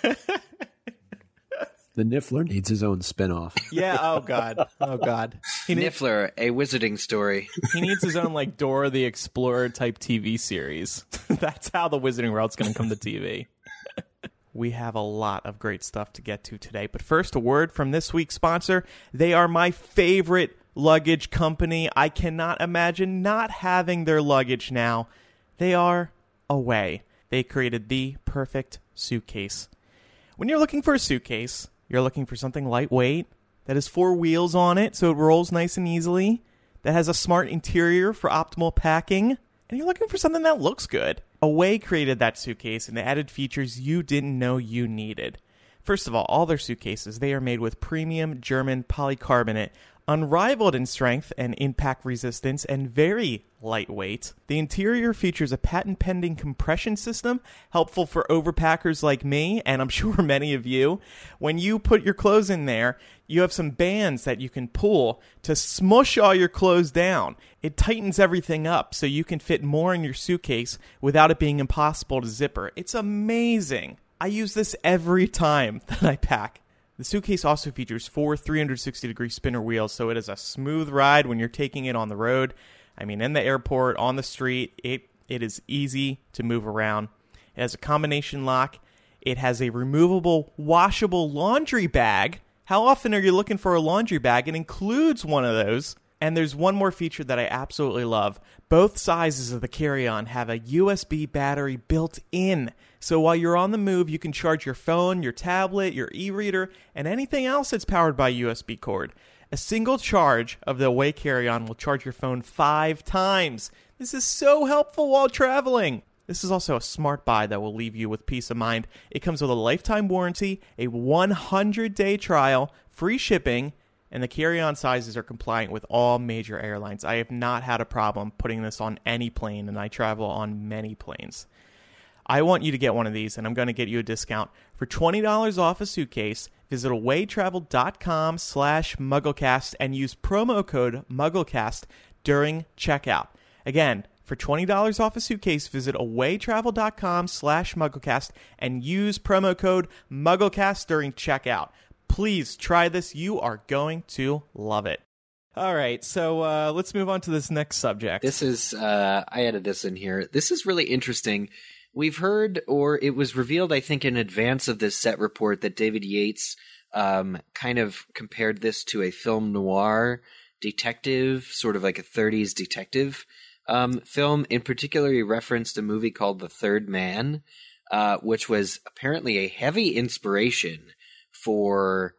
The Niffler needs his own spinoff. Yeah, oh God. Niffler, a wizarding story. He needs his own, like, Dora the Explorer type TV series. That's how the Wizarding World's going to come to TV. We have a lot of great stuff to get to today. But first, a word from this week's sponsor. They are my favorite luggage company. I cannot imagine not having their luggage now. They are Away. They created the perfect suitcase. When you're looking for a suitcase, you're looking for something lightweight, that has 4 wheels on it so it rolls nice and easily, that has a smart interior for optimal packing, and you're looking for something that looks good. Away created that suitcase and added features you didn't know you needed. First of all their suitcases, they are made with premium German polycarbonate, unrivaled in strength and impact resistance, and very lightweight. The interior features a patent-pending compression system, helpful for overpackers like me, and I'm sure many of you. When you put your clothes in there, you have some bands that you can pull to smush all your clothes down. It tightens everything up so you can fit more in your suitcase without it being impossible to zipper. It's amazing. I use this every time that I pack. The suitcase also features 4 360-degree spinner wheels, so it is a smooth ride when you're taking it on the road. I mean, in the airport, on the street, it is easy to move around. It has a combination lock. It has a removable, washable laundry bag. How often are you looking for a laundry bag? It includes one of those. And there's one more feature that I absolutely love. Both sizes of the carry-on have a USB battery built in. So while you're on the move, you can charge your phone, your tablet, your e-reader, and anything else that's powered by USB cord. A single charge of the Away carry-on will charge your phone 5 times. This is so helpful while traveling. This is also a smart buy that will leave you with peace of mind. It comes with a lifetime warranty, a 100-day trial, free shipping, and the carry-on sizes are compliant with all major airlines. I have not had a problem putting this on any plane, and I travel on many planes. I want you to get one of these, and I'm going to get you a discount. For $20 off a suitcase, visit awaytravel.com/MuggleCast and use promo code MuggleCast during checkout. Again, for $20 off a suitcase, visit awaytravel.com/MuggleCast and use promo code MuggleCast during checkout. Please try this. You are going to love it. All right, so let's move on to this next subject. This is, I added this in here. This is really interesting. We've heard, or it was revealed, I think, in advance of this set report that David Yates kind of compared this to a film noir detective, sort of like a 30s detective film. In particular, he referenced a movie called The Third Man, which was apparently a heavy inspiration for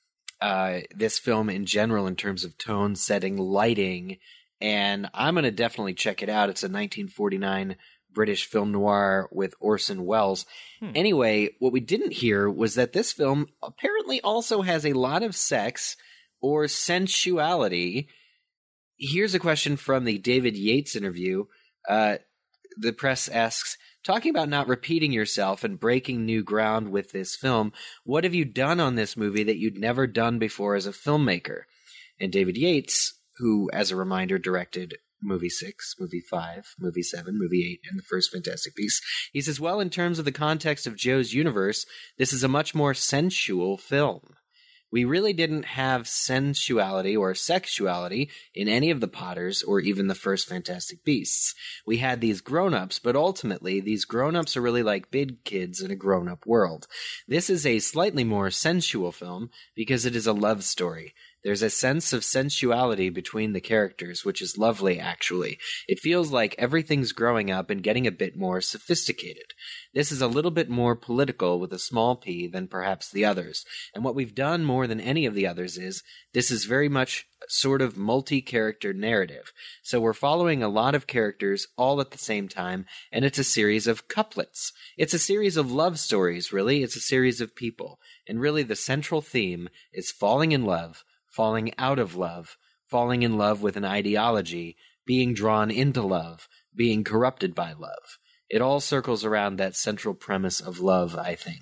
this film in general in terms of tone, setting, lighting, and I'm going to definitely check it out. It's a 1949 British film noir with Orson Welles. Anyway, what we didn't hear was that this film apparently also has a lot of sex or sensuality. Here's a question from the David Yates interview. The press asks, talking about not repeating yourself and breaking new ground with this film, what have you done on this movie that you'd never done before as a filmmaker? And David Yates, who, as a reminder, directed Movie 6, Movie 5, Movie 7, Movie 8, and the first Fantastic Beasts, he says, well, in terms of the context of Joe's universe, this is a much more sensual film. We really didn't have sensuality or sexuality in any of the Potters or even the first Fantastic Beasts. We had these grown-ups, but ultimately these grown-ups are really like big kids in a grown-up world. This is a slightly more sensual film because it is a love story. There's a sense of sensuality between the characters, which is lovely, actually. It feels like everything's growing up and getting a bit more sophisticated. This is a little bit more political with a small p than perhaps the others. And what we've done more than any of the others is, this is very much sort of multi-character narrative. So we're following a lot of characters all at the same time, and it's a series of couplets. It's a series of love stories, really. It's a series of people. And really the central theme is falling in love, falling out of love, falling in love with an ideology, being drawn into love, being corrupted by love. It all circles around that central premise of love, I think.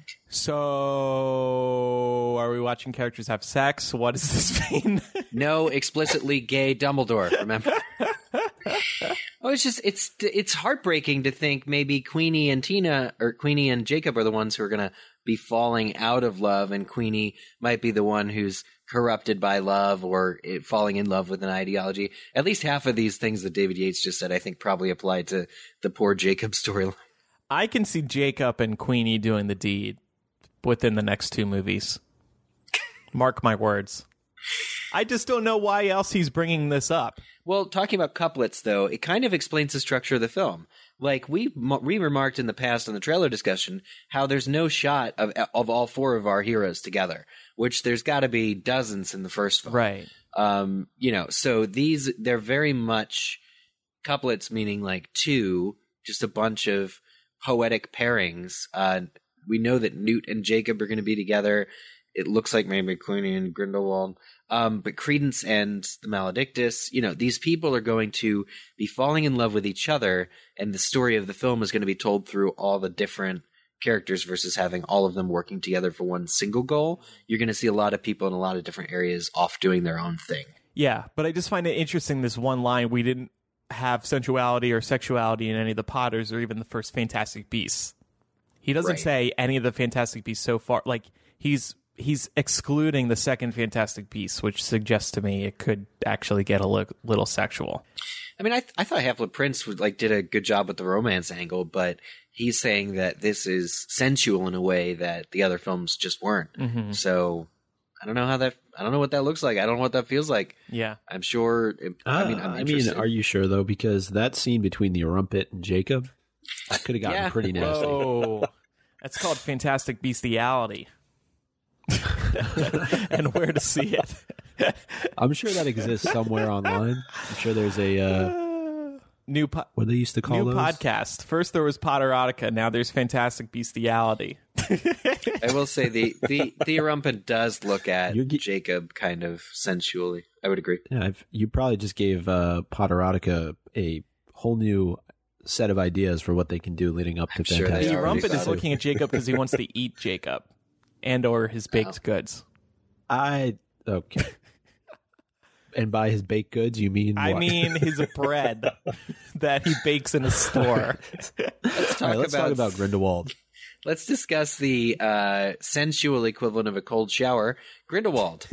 So, are we watching characters have sex? What does this mean? No explicitly gay Dumbledore, remember? Oh, it's heartbreaking to think maybe Queenie and Tina, or Queenie and Jacob are the ones who are going to be falling out of love, and Queenie might be the one who's corrupted by love or falling in love with an ideology. At least half of these things that David Yates just said, I think, probably apply to the poor Jacob storyline. I can see Jacob and Queenie doing the deed within the next 2 movies. Mark my words. I just don't know why else he's bringing this up. Well, talking about couplets, though, it kind of explains the structure of the film. Like, we remarked in the past on the trailer discussion how there's no shot of all 4 of our heroes together, which there's got to be dozens in the first film. Right. So they're very much couplets, meaning like 2, just a bunch of poetic pairings. We know that Newt and Jacob are going to be together. It looks like maybe Queenie and Grindelwald. But Credence and the Maledictus, these people are going to be falling in love with each other, and the story of the film is going to be told through all the different characters versus having all of them working together for one single goal. You're going to see a lot of people in a lot of different areas off doing their own thing. Yeah, but I just find it interesting, this one line, we didn't have sensuality or sexuality in any of the Potters or even the first Fantastic Beasts. He doesn't say any of the Fantastic Beasts so far. Like, he's he's excluding the second Fantastic Beasts, which suggests to me it could actually get a little sexual. I mean, I thought Half-Blood Prince did a good job with the romance angle, but he's saying that this is sensual in a way that the other films just weren't. Mm-hmm. So I don't know what that looks like. I don't know what that feels like. Yeah, I'm sure. I'm interested. are you sure though? Because that scene between the Rumpet and Jacob, that could have gotten pretty nasty. Whoa. That's called fantastic bestiality. And where to see it? I'm sure that exists somewhere online. I'm sure there's a what they used to call new those? podcast. First there was Potterotica, now there's fantastic bestiality. I will say the Rumpet does look at Jacob kind of sensually. I would agree. Yeah, you probably just gave Potterotica a whole new set of ideas for what they can do leading up to Fantastic. The Rumpet is looking at Jacob because he wants to eat Jacob and or his baked goods. Okay. And by his baked goods, you mean what? I mean his bread that he bakes in a store. Let's talk about Grindelwald. Let's discuss the sensual equivalent of a cold shower, Grindelwald.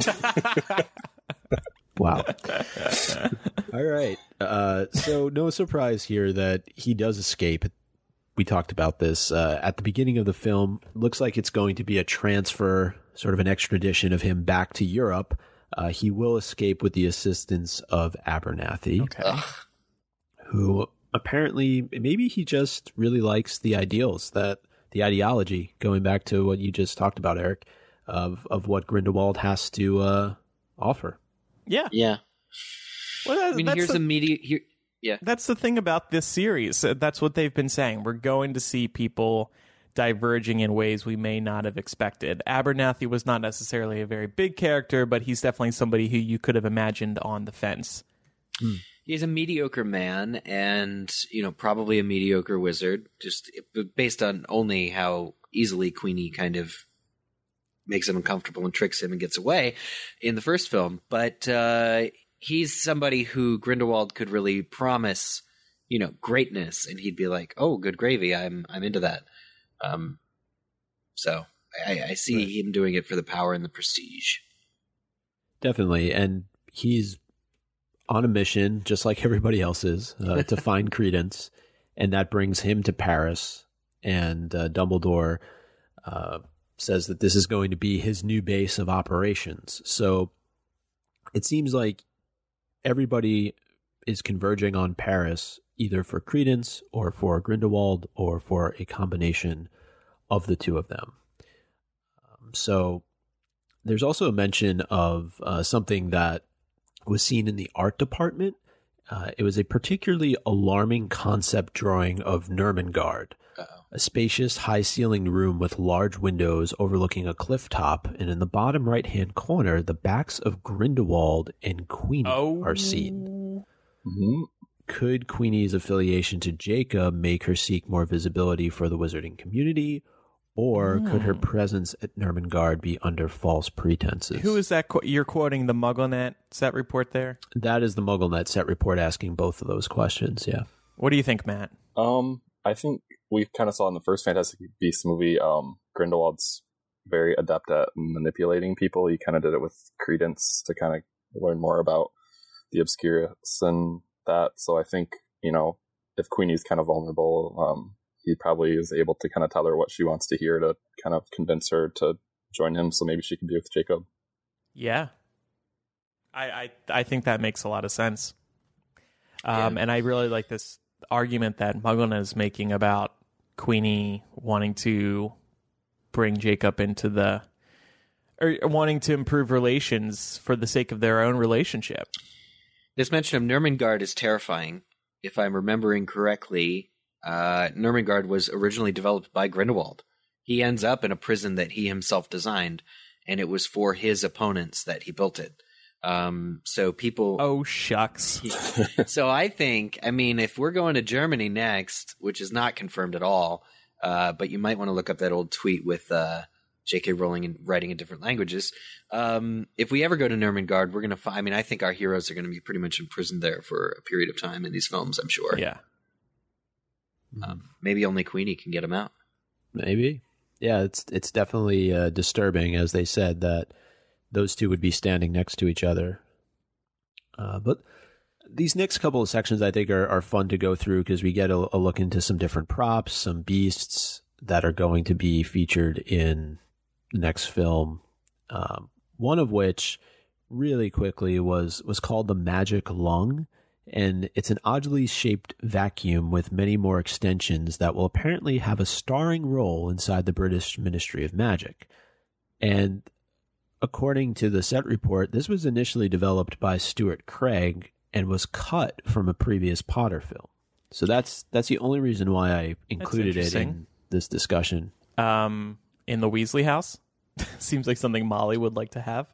Wow. All right. So no surprise here that he does escape. We talked about this at the beginning of the film. Looks like it's going to be a transfer, sort of an extradition of him back to Europe. He will escape with the assistance of Abernathy, who apparently maybe he just really likes the ideology, going back to what you just talked about, Eric, of what Grindelwald has to offer. Yeah. Yeah. Well, here's a media. Yeah. That's the thing about this series. That's what they've been saying. We're going to see people diverging in ways we may not have expected. Abernathy was not necessarily a very big character, but he's definitely somebody who you could have imagined on the fence. He's a mediocre man and, probably a mediocre wizard, just based on only how easily Queenie kind of makes him uncomfortable and tricks him and gets away in the first film. But he's somebody who Grindelwald could really promise, greatness, and he'd be like, "Oh, good gravy, I'm into that." So I see him doing it for the power and the prestige. Definitely, and he's on a mission, just like everybody else is, to find Credence, and that brings him to Paris. And Dumbledore says that this is going to be his new base of operations. So it seems like everybody is converging on Paris, either for Credence or for Grindelwald or for a combination of the two of them. So there's also a mention of something that was seen in the art department. It was a particularly alarming concept drawing of Nurmengard, a spacious, high-ceilinged room with large windows overlooking a cliff top, and in the bottom right-hand corner, the backs of Grindelwald and Queenie are seen. Mm-hmm. Could Queenie's affiliation to Jacob make her seek more visibility for the wizarding community, or could her presence at Nurmengard be under false pretenses? Who is that? You're quoting the MuggleNet set report there? That is the MuggleNet set report asking both of those questions, yeah. What do you think, Matt? I think we kind of saw in the first Fantastic Beasts movie, Grindelwald's very adept at manipulating people. He kind of did it with Credence to kind of learn more about the Obscurus and that. So I think, if Queenie's kind of vulnerable, he probably is able to kind of tell her what she wants to hear to kind of convince her to join him. So maybe she can be with Jacob. Yeah. I think that makes a lot of sense. And I really like this argument that MuggleNet is making about Queenie wanting to bring Jacob into or wanting to improve relations for the sake of their own relationship. This mention of Nurmengard is terrifying. If I'm remembering correctly, Nurmengard was originally developed by Grindelwald. He ends up in a prison that he himself designed, and it was for his opponents that he built it. So people... Oh, shucks. So I think, if we're going to Germany next, which is not confirmed at all, but you might want to look up that old tweet with J.K. Rowling and writing in different languages. If we ever go to Nurmengard, we're going to find... I think our heroes are going to be pretty much imprisoned there for a period of time in these films, I'm sure. Yeah. Maybe only Queenie can get them out. Maybe. Yeah, it's definitely disturbing, as they said, that those two would be standing next to each other. But these next couple of sections, I think, are fun to go through because we get a look into some different props, some beasts that are going to be featured in the next film. One of which, really quickly, was called the Magic Lung. And it's an oddly shaped vacuum with many more extensions that will apparently have a starring role inside the British Ministry of Magic. And according to the set report, this was initially developed by Stuart Craig and was cut from a previous Potter film. So that's the only reason why I included it in this discussion. In the Weasley house? Seems like something Molly would like to have.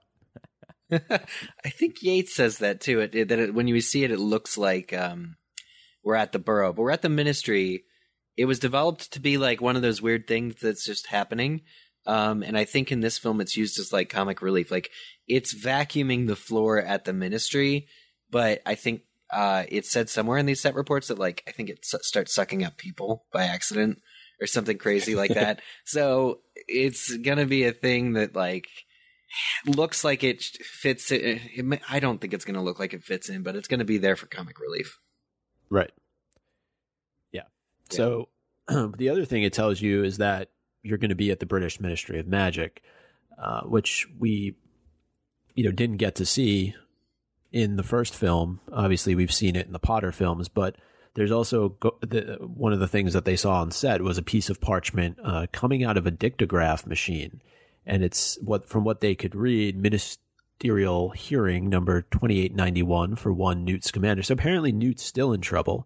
I think Yates says that too. When you see it, it looks like we're at the Burrow, but we're at the Ministry. It was developed to be like one of those weird things that's just happening. And I think in this film, it's used as like comic relief. Like it's vacuuming the floor at the Ministry, but I think it said somewhere in these set reports that like I think it starts sucking up people by accident or something crazy like that. So it's gonna be a thing that like. Looks like it fits in. I don't think it's going to look like it fits in, but it's going to be there for comic relief. Right. Yeah. So the other thing it tells you is that you're going to be at the British Ministry of Magic, which we, didn't get to see in the first film. Obviously, we've seen it in the Potter films, but there's also one of the things that they saw on set was a piece of parchment coming out of a dictograph machine. And it's from what they could read, ministerial hearing number 2891 for one Newt Scamander. So apparently Newt's still in trouble.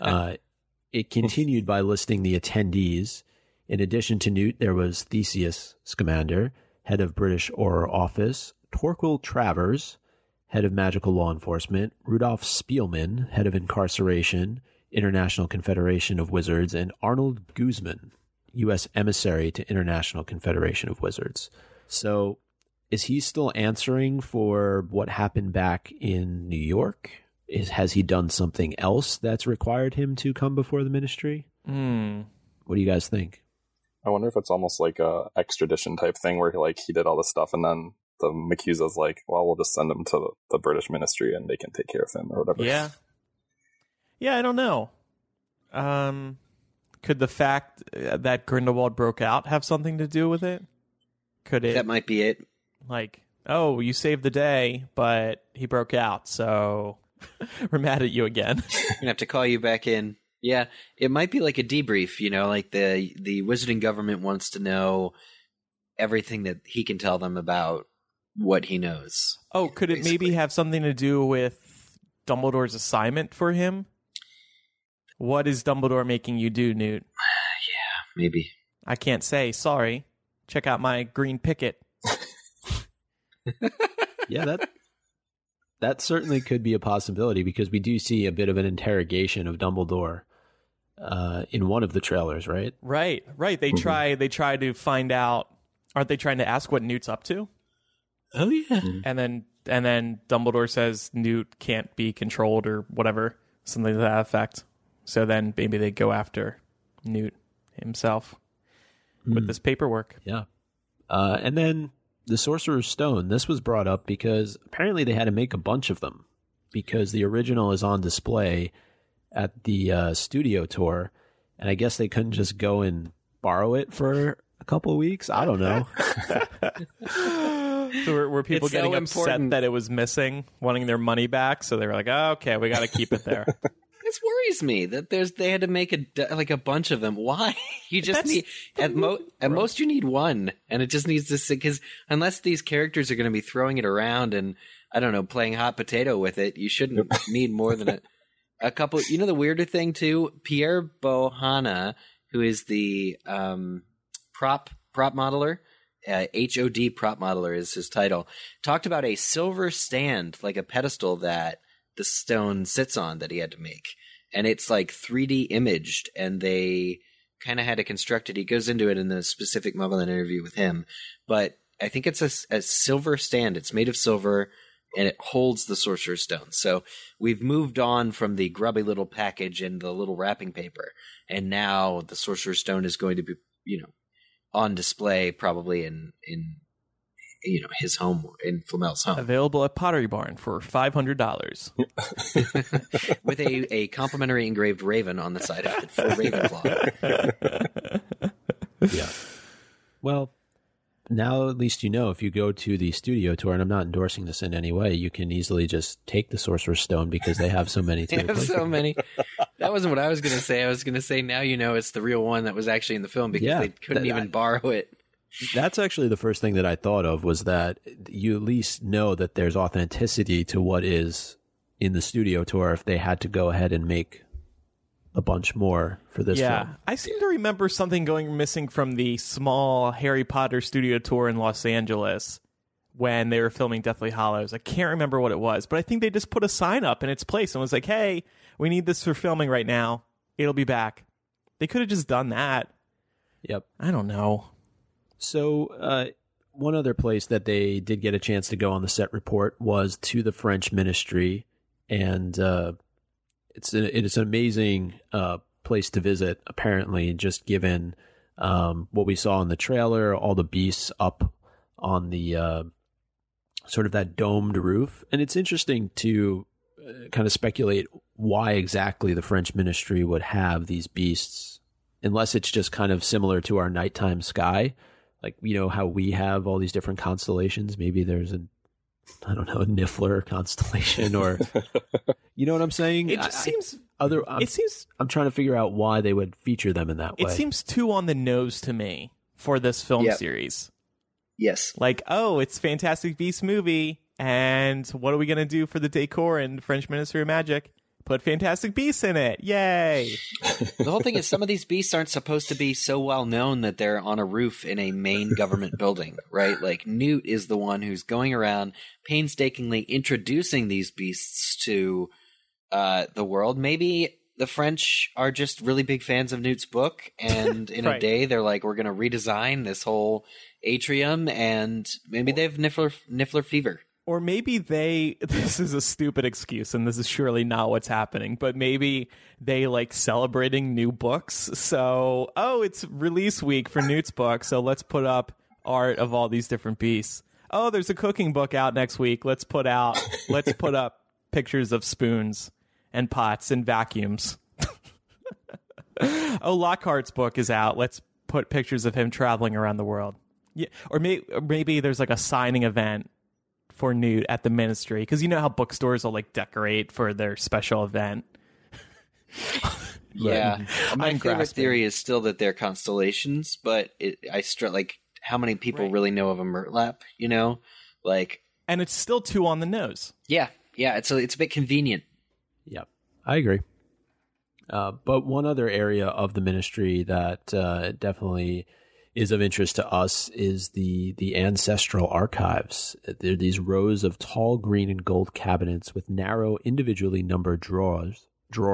It continued by listing the attendees. In addition to Newt, there was Theseus Scamander, head of British Auror Office, Torquil Travers, head of Magical Law Enforcement, Rudolph Spielman, head of Incarceration, International Confederation of Wizards, and Arnold Guzman, U.S. emissary to International Confederation of Wizards. So is he still answering for what happened back in New York? Has he done something else that's required him to come before the Ministry? What do you guys think? I wonder if it's almost like a extradition type thing where he did all this stuff and then the McCusa's like, well, we'll just send him to the British Ministry and they can take care of him or whatever. Yeah, I don't know. Could the fact that Grindelwald broke out have something to do with it? Could it? That might be it. Like, oh, you saved the day, but he broke out, so we're mad at you again. We're gonna have to call you back in. Yeah, it might be like a debrief. Like the Wizarding government wants to know everything that he can tell them about what he knows. Oh, could it maybe have something to do with Dumbledore's assignment for him? What is Dumbledore making you do, Newt? Yeah, maybe. I can't say. Sorry. Check out my green picket. Yeah, that certainly could be a possibility because we do see a bit of an interrogation of Dumbledore in one of the trailers, right? Right. They try to find out. Aren't they trying to ask what Newt's up to? Oh yeah. And then Dumbledore says Newt can't be controlled or whatever, something to that effect. So then maybe they go after Newt himself with this paperwork. Yeah. And then the Sorcerer's Stone. This was brought up because apparently they had to make a bunch of them because the original is on display at the studio tour. And I guess they couldn't just go and borrow it for a couple of weeks. I don't know. So were people getting upset that it was missing, wanting their money back? So they were like, oh, okay, we got to keep it there. This worries me that they had to make a bunch of them. Why? You just need at most you need one, and it just needs to sit because unless these characters are going to be throwing it around and I don't know playing hot potato with it, you shouldn't need more than a couple. The weirder thing too, Pierre Bohanna, who is the prop modeler. HOD prop modeler is his title. Talked about a silver stand, like a pedestal that the stone sits on that he had to make. And it's like 3D imaged, and they kind of had to construct it. He goes into it in the specific Muggleland interview with him. But I think it's a silver stand. It's made of silver, and it holds the Sorcerer's Stone. So we've moved on from the grubby little package and the little wrapping paper. And now the Sorcerer's Stone is going to be, on display probably in his home, in Flamel's home. Available at Pottery Barn for $500. With a complimentary engraved raven on the side of it for Ravenclaw. Yeah. Well, now at least you know, if you go to the studio tour, and I'm not endorsing this in any way, you can easily just take the Sorcerer's Stone because they have so many. They have so many. That wasn't what I was going to say. I was going to say now you know it's the real one that was actually in the film because they couldn't even borrow it. That's actually the first thing that I thought of, was that you at least know that there's authenticity to what is in the studio tour if they had to go ahead and make a bunch more for this film. I seem to remember something going missing from the small Harry Potter studio tour in Los Angeles when they were filming Deathly Hallows. I can't remember what it was, but I think they just put a sign up in its place and was like, hey, we need this for filming right now. It'll be back. They could have just done that. Yep. I don't know. So one other place that they did get a chance to go on the set report was to the French Ministry, and it's an amazing place to visit, apparently, just given what we saw in the trailer, all the beasts up on the sort of that domed roof. And it's interesting to kind of speculate why exactly the French Ministry would have these beasts, unless it's just kind of similar to our nighttime sky. Like, you know, how we have all these different constellations. Maybe there's a Niffler constellation, or, you know what I'm saying? It just seems I'm trying to figure out why they would feature them in that way. It seems too on the nose to me for this film series. Yes. Like, oh, it's Fantastic Beasts movie, and what are we going to do for the decor in French Ministry of Magic? Put Fantastic Beasts in it. Yay. The whole thing is some of these beasts aren't supposed to be so well known that they're on a roof in a main government building, right? Like, Newt is the one who's going around painstakingly introducing these beasts to the world. Maybe the French are just really big fans of Newt's book, and in a day they're like, we're going to redesign this whole atrium, and maybe they have Niffler fever. Or maybe this is a stupid excuse, and this is surely not what's happening, but maybe they like celebrating new books. So, it's release week for Newt's book, so let's put up art of all these different beasts. Oh, there's a cooking book out next week. Let's put up pictures of spoons and pots and vacuums. Oh, Lockhart's book is out. Let's put pictures of him traveling around the world. Yeah, or maybe there's like a signing event for Newt at the Ministry, because you know how bookstores will like decorate for their special event. Yeah, my favorite theory is still that they're constellations, but how many people really know of a Murtlap? You know, like, and it's still too on the nose. Yeah, it's a bit convenient. Yep, I agree. But one other area of the Ministry that definitely is of interest to us is the ancestral archives. There are these rows of tall green and gold cabinets with narrow, individually numbered drawers,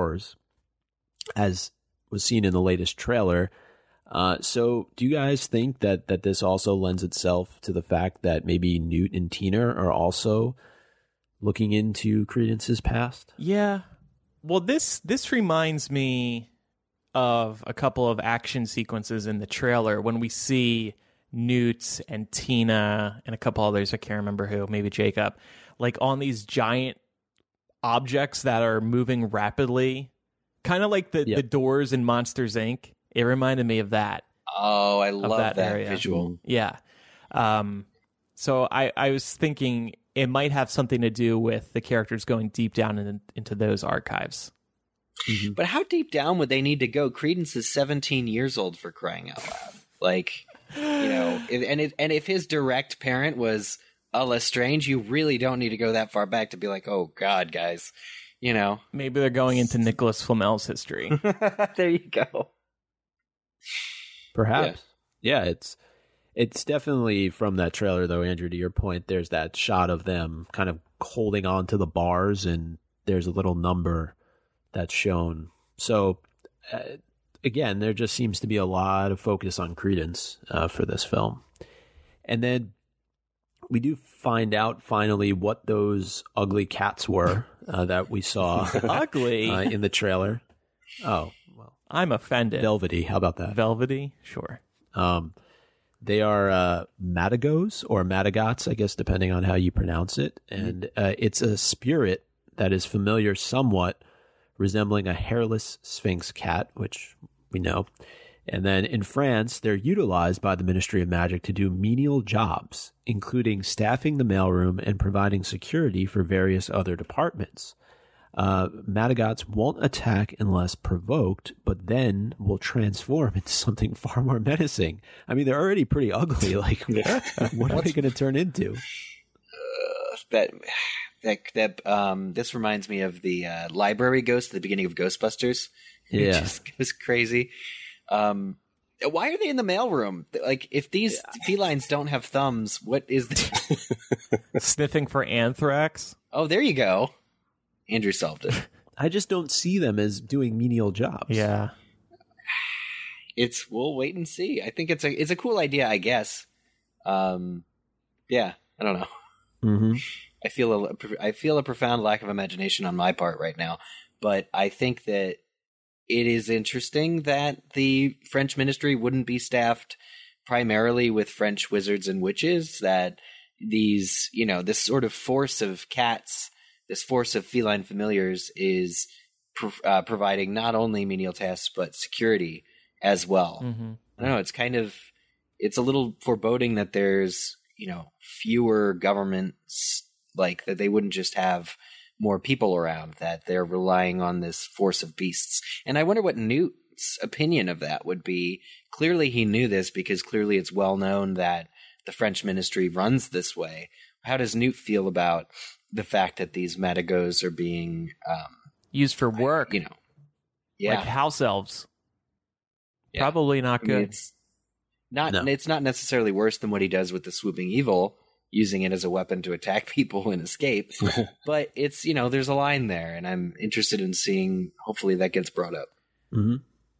as was seen in the latest trailer. So do you guys think that this also lends itself to the fact that maybe Newt and Tina are also looking into Credence's past? Yeah. Well, this reminds me of a couple of action sequences in the trailer when we see Newt and Tina and a couple others, I can't remember who, maybe Jacob, like on these giant objects that are moving rapidly, kind of like the doors in Monsters, Inc. It reminded me of that. Oh, I love that visual. Yeah. So I was thinking it might have something to do with the characters going deep down into those archives. Mm-hmm. But how deep down would they need to go? Credence is 17 years old, for crying out loud. Like, you know, if his direct parent was Lestrange, you really don't need to go that far back to be like, oh God, guys, you know. Maybe they're going into Nicholas Flamel's history. There you go. Perhaps. Yeah, it's definitely from that trailer, though, Andrew, to your point, there's that shot of them kind of holding on to the bars, and there's a little number that's shown. So, again, there just seems to be a lot of focus on Credence for this film. And then we do find out finally what those ugly cats were that we saw ugly in the trailer. Oh, well, I'm offended. Velvety, how about that? Velvety, sure. They are Madagos or Madagots, I guess, depending on how you pronounce it. And it's a spirit that is familiar somewhat, resembling a hairless Sphinx cat, which we know. And then in France, they're utilized by the Ministry of Magic to do menial jobs, including staffing the mailroom and providing security for various other departments. Madagots won't attack unless provoked, but then will transform into something far more menacing. I mean, they're already pretty ugly. Like, what are they going to turn into? This reminds me of the library ghost at the beginning of Ghostbusters. Yeah. It just goes crazy. Why are they in the mailroom? Like, if these felines don't have thumbs, what is this? Sniffing for anthrax? Oh, there you go. Andrew solved it. I just don't see them as doing menial jobs. Yeah. We'll wait and see. I think it's a cool idea, I guess. Yeah, I don't know. Mm-hmm. I feel a profound lack of imagination on my part right now, but I think that it is interesting that the French ministry wouldn't be staffed primarily with French wizards and witches, that these, this sort of force of cats, this force of feline familiars is providing not only menial tasks, but security as well. Mm-hmm. I don't know. It's a little foreboding that there's, fewer governments, like that they wouldn't just have more people around, that they're relying on this force of beasts. And I wonder what Newt's opinion of that would be. Clearly he knew this, because clearly it's well known that the French ministry runs this way. How does Newt feel about the fact that these Madagos are being used for work? Yeah. Like house elves. Yeah. Probably not good. It's not necessarily worse than what he does with the swooping evil, using it as a weapon to attack people and escape. But it's, there's a line there, and I'm interested in seeing, hopefully that gets brought up. Mm-hmm.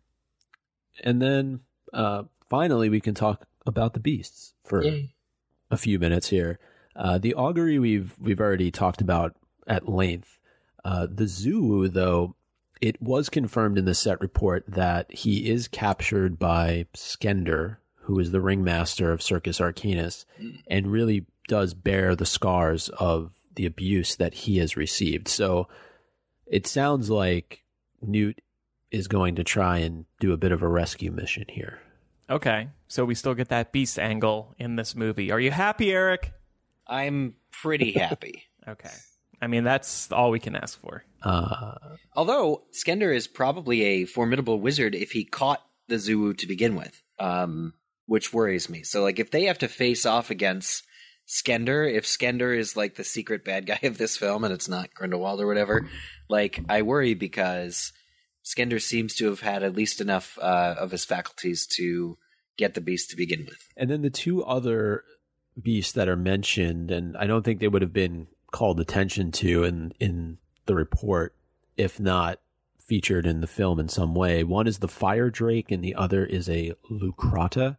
And then finally, we can talk about the beasts for a few minutes here. The augury we've already talked about at length. The Zoo, though, it was confirmed in the set report that he is captured by Skender, who is the ringmaster of Circus Arcanus, and really does bear the scars of the abuse that he has received. So it sounds like Newt is going to try and do a bit of a rescue mission here. Okay, so we still get that beast angle in this movie. Are you happy, Eric? I'm pretty happy. Okay. I mean, that's all we can ask for. Although Skender is probably a formidable wizard if he caught the Zoo to begin with, which worries me. So, like, if they have to face off against Skender, if Skender is like the secret bad guy of this film and it's not Grindelwald or whatever, like, I worry, because Skender seems to have had at least enough of his faculties to get the beast to begin with. And then the two other beasts that are mentioned, and I don't think they would have been called attention to in the report, if not featured in the film in some way. One is the fire drake, and the other is a lucrata.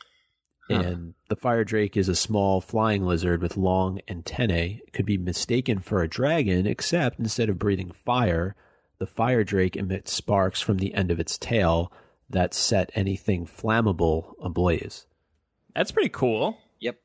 And the fire drake is a small flying lizard with long antennae. It could be mistaken for a dragon, except instead of breathing fire, the fire drake emits sparks from the end of its tail that set anything flammable ablaze. That's pretty cool. Yep.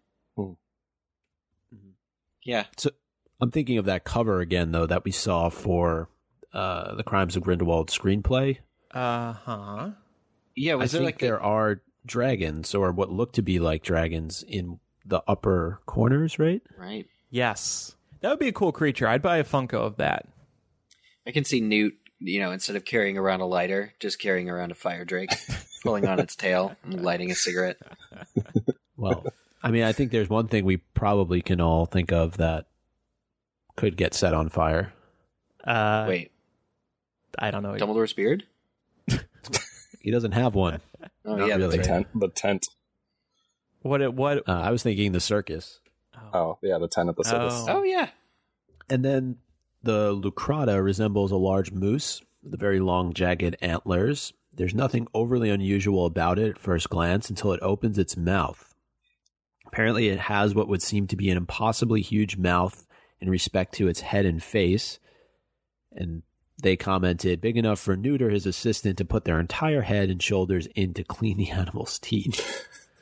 Yeah. So I'm thinking of that cover again, though, that we saw for the Crimes of Grindelwald screenplay. Uh-huh. Yeah, was I there think there are dragons, or what look to be like dragons, in the upper corners, right? Right. Yes. That would be a cool creature. I'd buy a Funko of that. I can see Newt, instead of carrying around a lighter, just carrying around a fire drake, pulling on its tail and lighting a cigarette. Well, I mean, I think there's one thing we probably can all think of that could get set on fire. Wait. I don't know. Dumbledore's beard? He doesn't have one. Oh, Not yeah, really. The tent. What? I was thinking the circus. Oh, yeah, the tent at the circus. Oh, yeah. And then the lucrata resembles a large moose with very long, jagged antlers. There's nothing overly unusual about it at first glance until it opens its mouth. Apparently, it has what would seem to be an impossibly huge mouth in respect to its head and face. And they commented, big enough for Newt or his assistant to put their entire head and shoulders in to clean the animal's teeth.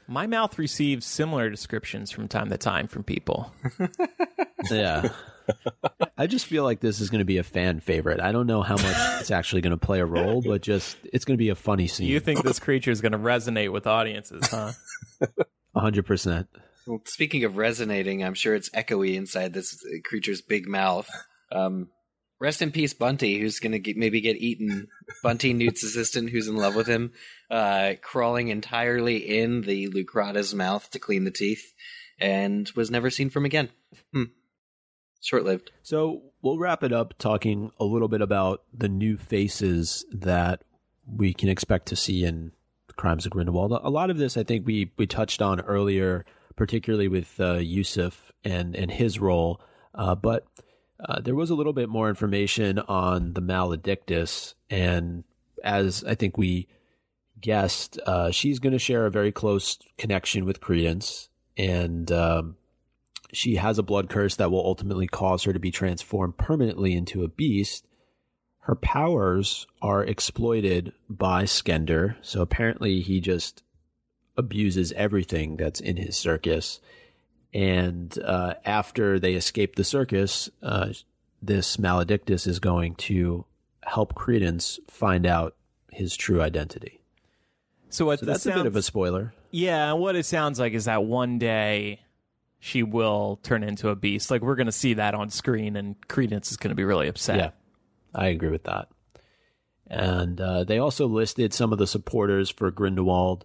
My mouth receives similar descriptions from time to time from people. Yeah. I just feel like this is going to be a fan favorite. I don't know how much it's actually going to play a role, but just it's going to be a funny scene. You think this creature is going to resonate with audiences, huh? 100%. Well, speaking of resonating, I'm sure it's echoey inside this creature's big mouth. Rest in peace, Bunty, who's going to maybe get eaten. Bunty, Newt's assistant, who's in love with him, crawling entirely in the Lucrata's mouth to clean the teeth, and was never seen from again. Short-lived. So we'll wrap it up talking a little bit about the new faces that we can expect to see in Crimes of Grindelwald. A lot of this, I think, we touched on earlier, particularly with Yusuf and his role, but there was a little bit more information on the Maledictus, and as I think we guessed, she's going to share a very close connection with Credence, and she has a blood curse that will ultimately cause her to be transformed permanently into a beast. Her powers are exploited by Skender, so apparently he just abuses everything that's in his circus. And after they escape the circus, this Maledictus is going to help Credence find out his true identity. So that's a bit of a spoiler. Yeah, what it sounds like is that one day she will turn into a beast. Like, we're going to see that on screen, and Credence is going to be really upset. Yeah, I agree with that. And they also listed some of the supporters for Grindelwald.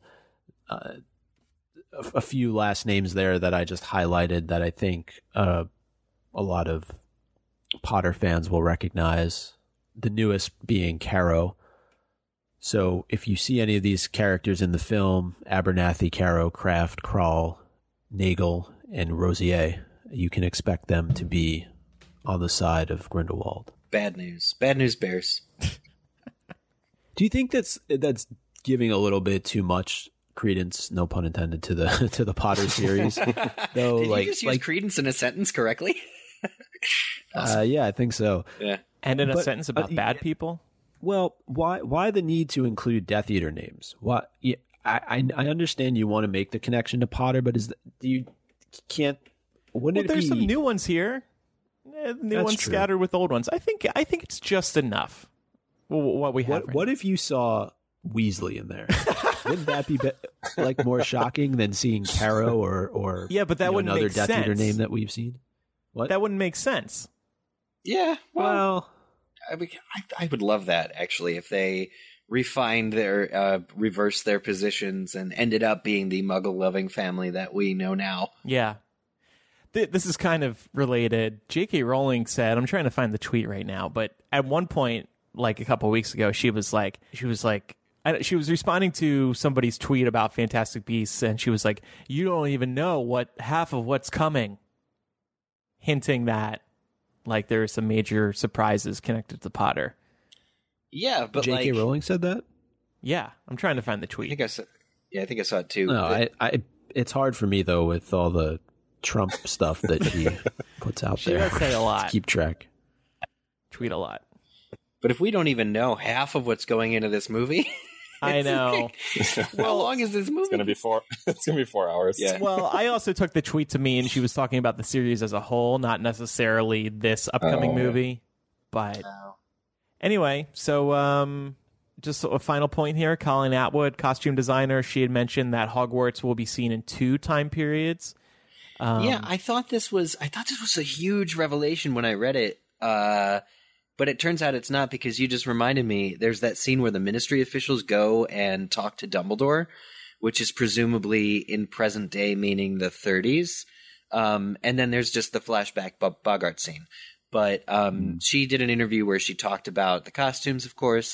A few last names there that I just highlighted that I think a lot of Potter fans will recognize. The newest being Caro. So if you see any of these characters in the film, Abernathy, Caro, Kraft, Kral, Nagel, and Rosier, you can expect them to be on the side of Grindelwald. Bad news. Bad news bears. Do you think that's giving a little bit too much credence, no pun intended, to the Potter series? Though, Did you just use credence in a sentence correctly? Yeah, I think so. Yeah. And in a sentence about bad people? Well, why the need to include Death Eater names? Why? Yeah, I understand you want to make the connection to Potter, but There's some new ones here. New ones true. scattered with old ones. I think it's just enough. What we have. What if you saw Weasley in there? Wouldn't that be like more shocking than seeing Caro or yeah, but that wouldn't another make Death sense. Eater name that we've seen? What? That wouldn't make sense. Yeah. Well, I would love that, actually, if they refined their reversed their positions and ended up being the Muggle-loving family that we know now. Yeah. This is kind of related. J.K. Rowling said, I'm trying to find the tweet right now, but at one point, like a couple of weeks ago, she was responding to somebody's tweet about Fantastic Beasts, and she was like, you don't even know half of what's coming. Hinting that, like, there are some major surprises connected to Potter. Yeah, but J.K. Rowling said that? Yeah, I'm trying to find the tweet. I think I saw it too. No, it's hard for me, though, with all the Trump stuff that she puts out She there. does say a lot. To keep track. Tweet a lot. But if we don't even know half of what's going into this movie, I know. How long is this movie? It's gonna be 4 hours. Yeah. Well, I also took the tweet to me, and she was talking about the series as a whole, not necessarily this upcoming movie. But anyway, so just a final point here. Colleen Atwood, costume designer, she had mentioned that Hogwarts will be seen in 2 time periods. I thought this was a huge revelation when I read it. But it turns out it's not, because you just reminded me, there's that scene where the Ministry officials go and talk to Dumbledore, which is presumably in present day, meaning the 30s. And then there's just the flashback Bogart scene. But she did an interview where she talked about the costumes, of course,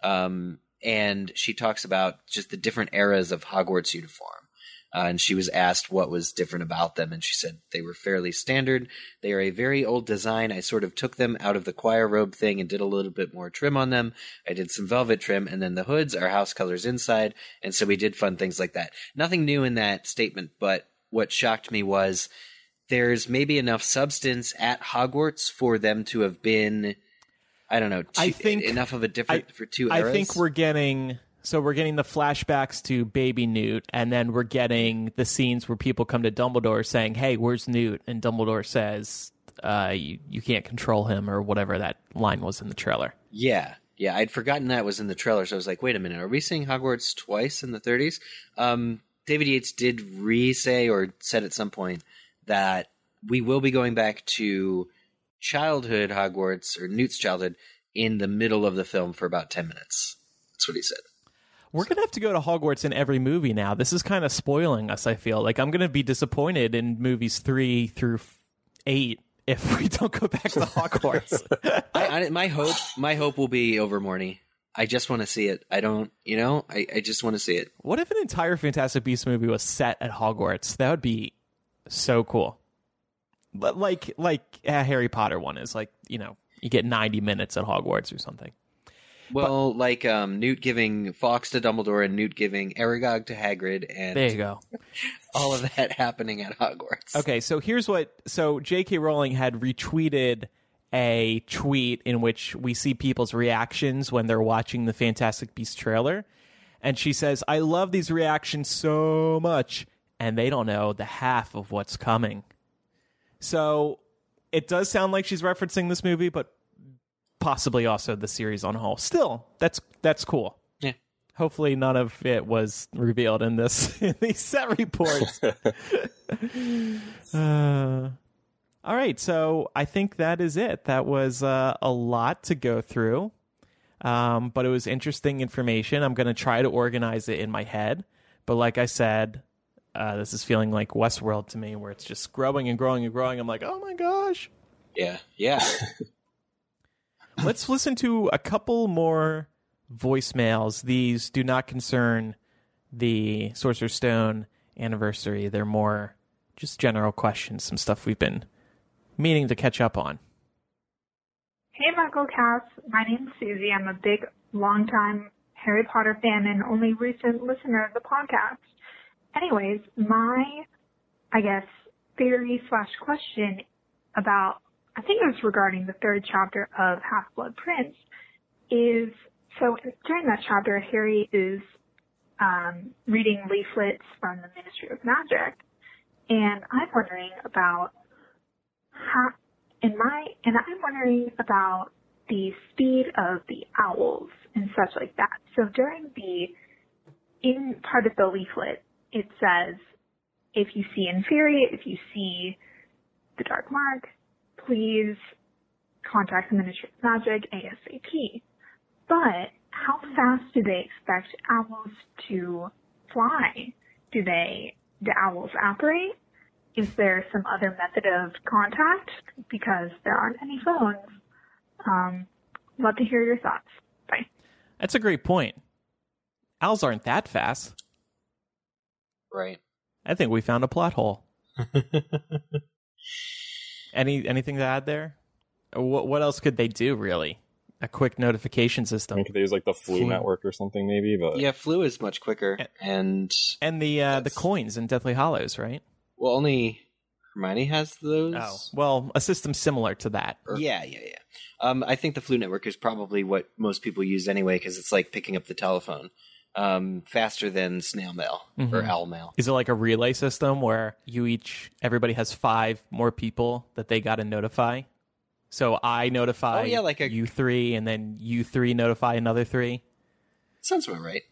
and she talks about just the different eras of Hogwarts uniform. And she was asked what was different about them, and she said they were fairly standard. They are a very old design. I sort of took them out of the choir robe thing and did a little bit more trim on them. I did some velvet trim, and then the hoods are house colors inside, and so we did fun things like that. Nothing new in that statement, but what shocked me was there's maybe enough substance at Hogwarts for them to have been, I don't know, enough of a different for 2 eras. I think we're getting So we're getting the flashbacks to baby Newt, and then we're getting the scenes where people come to Dumbledore saying, hey, where's Newt? And Dumbledore says, you can't control him, or whatever that line was in the trailer. Yeah, I'd forgotten that was in the trailer, so I was like, wait a minute, are we seeing Hogwarts twice in the 30s? David Yates did re-say, or said at some point, that we will be going back to childhood Hogwarts, or Newt's childhood, in the middle of the film for about 10 minutes. That's what he said. We're going to have to go to Hogwarts in every movie now. This is kind of spoiling us, I feel. Like, I'm going to be disappointed in movies 3 through 8 if we don't go back to Hogwarts. My hope will be Overmorny. I just want to see it. I don't, I just want to see it. What if an entire Fantastic Beasts movie was set at Hogwarts? That would be so cool. But like a Harry Potter one is, like, you get 90 minutes at Hogwarts or something. Well, like Newt giving Fawkes to Dumbledore and Newt giving Aragog to Hagrid, and there you go. All of that happening at Hogwarts. Okay, so here's so J.K. Rowling had retweeted a tweet in which we see people's reactions when they're watching the Fantastic Beasts trailer, and she says, I love these reactions so much, and they don't know the half of what's coming. So it does sound like she's referencing this movie, but possibly also the series on whole. Still, that's cool. Yeah. Hopefully none of it was revealed in these set reports. All right, so I think that is it. That was a lot to go through, but it was interesting information. I'm going to try to organize it in my head, but like I said, this is feeling like Westworld to me, where it's just growing and growing and growing. I'm like, oh my gosh. Yeah. Let's listen to a couple more voicemails. These do not concern the Sorcerer's Stone anniversary. They're more just general questions, some stuff we've been meaning to catch up on. Hey, Michael Cass. My name's Susie. I'm a big, long-time Harry Potter fan and only recent listener of the podcast. Anyways, my, theory/question about, I think it was regarding the third chapter of Half-Blood Prince, is, so during that chapter, Harry is reading leaflets from the Ministry of Magic, and I'm wondering about I'm wondering about the speed of the owls and such like that. So in part of the leaflet, it says, if you see Inferi, if you see the Dark Mark, please contact the Ministry of Magic ASAP. But how fast do they expect owls to fly? Do owls apparate? Is there some other method of contact? Because there aren't any phones. Love to hear your thoughts. Bye. That's a great point. Owls aren't that fast. Right. I think we found a plot hole. Anything to add there? What else could they do, really? A quick notification system. Could they use like the Flu network or something, maybe? But yeah, Flu is much quicker, and the coins in Deathly Hallows, right? Well, only Hermione has those. Oh, well, a system similar to that. Yeah. I think the Flu network is probably what most people use anyway, because it's like picking up the telephone. Faster than snail mail or owl mail. Is it like a relay system where everybody has 5 more people that they got to notify? So I notify you 3, and then you 3 notify another 3? Sounds about right.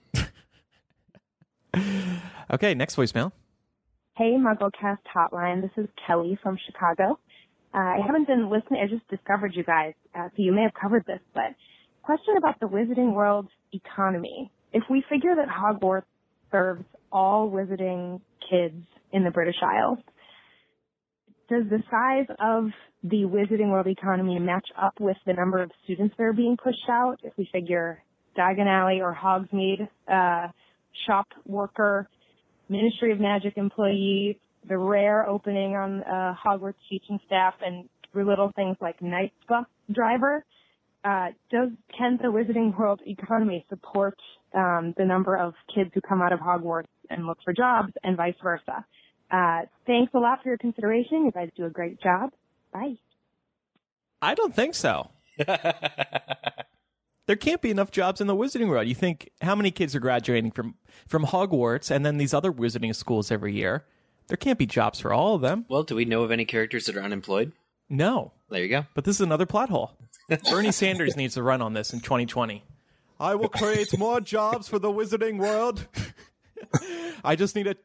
Okay, next voicemail. Hey, MuggleCast Hotline. This is Kelly from Chicago. I haven't been listening. I just discovered you guys, so you may have covered this, but question about the Wizarding World economy. If we figure that Hogwarts serves all Wizarding kids in the British Isles, does the size of the Wizarding World economy match up with the number of students that are being pushed out? If we figure Diagon Alley or Hogsmeade, shop worker, Ministry of Magic employee, the rare opening on Hogwarts teaching staff, and little things like Knight's bus driver, can the Wizarding World economy support the number of kids who come out of Hogwarts and look for jobs, and vice versa? Thanks a lot for your consideration. You guys do a great job. Bye. I don't think so. There can't be enough jobs in the Wizarding World. You think, how many kids are graduating from Hogwarts and then these other wizarding schools every year? There can't be jobs for all of them. Well, do we know of any characters that are unemployed? No. There you go. But this is another plot hole. Bernie Sanders needs to run on this in 2020. I will create more jobs for the Wizarding World. I just need a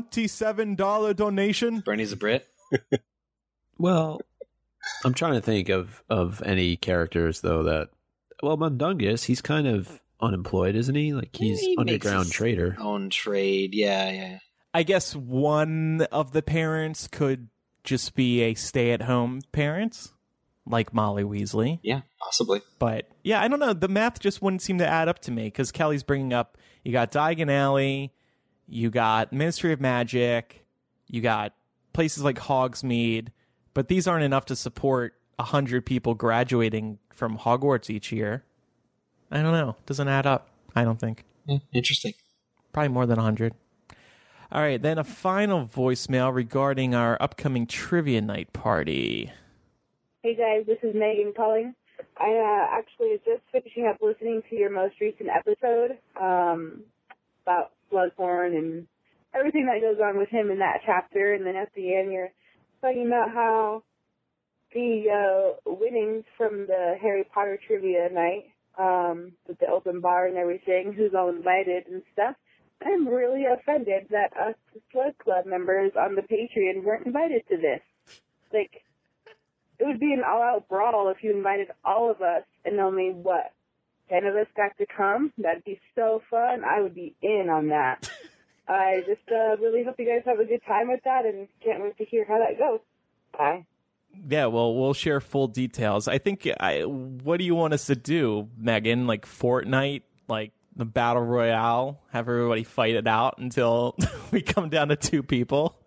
$27 donation. Bernie's a Brit. Well, I'm trying to think of any characters, though, that... Well, Mundungus, he's kind of unemployed, isn't he? Like, he's underground trader. Own trade, yeah. I guess one of the parents could just be a stay-at-home parent, like Molly Weasley. Yeah, possibly. But, yeah, I don't know. The math just wouldn't seem to add up to me, because Kelly's bringing up, you got Diagon Alley, you got Ministry of Magic, you got places like Hogsmeade, but these aren't enough to support 100 people graduating from Hogwarts each year. I don't know. Doesn't add up, I don't think. Interesting. Probably more than 100. All right, then a final voicemail regarding our upcoming trivia night party. Hey guys, this is Megan calling. I actually was just finishing up listening to your most recent episode about Slughorn and everything that goes on with him in that chapter, and then at the end you're talking about how the winnings from the Harry Potter trivia night, with the open bar and everything, who's all invited and stuff. I'm really offended that us Slug Club members on the Patreon weren't invited to this. Like, it would be an all-out brawl if you invited all of us and only, 10 of us got to come? That'd be so fun. I would be in on that. I just really hope you guys have a good time with that and can't wait to hear how that goes. Bye. Yeah, well, we'll share full details. I think, what do you want us to do, Megan? Like Fortnite? Like the Battle Royale? Have everybody fight it out until we come down to 2 people?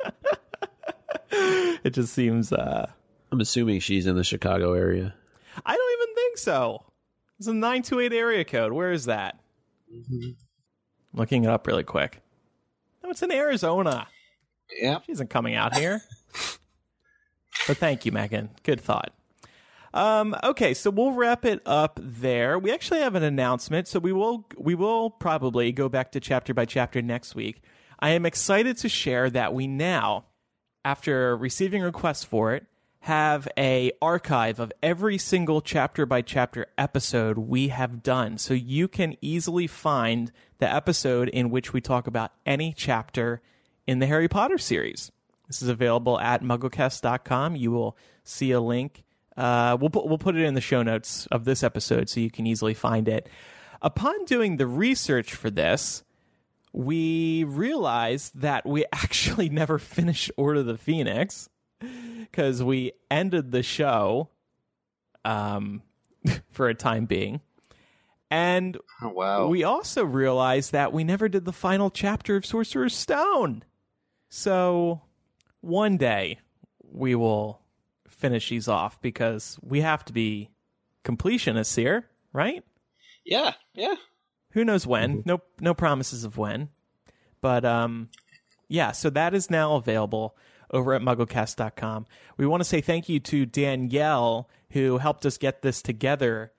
It just seems... I'm assuming she's in the Chicago area. I don't even think so. It's a 928 area code. Where is that? Mm-hmm. Looking it up really quick. No, it's in Arizona. Yeah. She isn't coming out here. But thank you, Megan. Good thought. Okay, so we'll wrap it up there. We actually have an announcement, so we will probably go back to chapter by chapter next week. I am excited to share that we now, after receiving requests for it, have a archive of every single chapter by chapter episode we have done. So you can easily find the episode in which we talk about any chapter in the Harry Potter series. This is available at mugglecast.com. You will see a link. We'll put it in the show notes of this episode so you can easily find it. Upon doing the research for this, we realized that we actually never finished Order of the Phoenix because we ended the show for a time being. And we also realized that we never did the final chapter of Sorcerer's Stone. So one day we will finish these off because we have to be completionists here, right? Yeah. Who knows when? No promises of when. But yeah, so that is now available over at mugglecast.com. We want to say thank you to Danielle, who helped us get this together.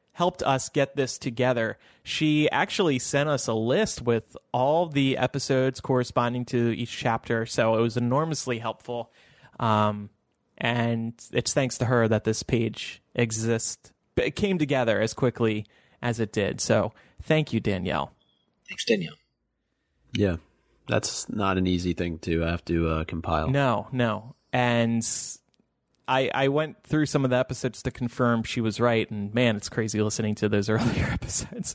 She actually sent us a list with all the episodes corresponding to each chapter, so it was enormously helpful. And it's thanks to her that this page exists. It came together as quickly as it did. So thank you, Danielle. Thanks, Danielle. Yeah, that's not an easy thing to have to compile. No. And I went through some of the episodes to confirm she was right. And man, it's crazy listening to those earlier episodes.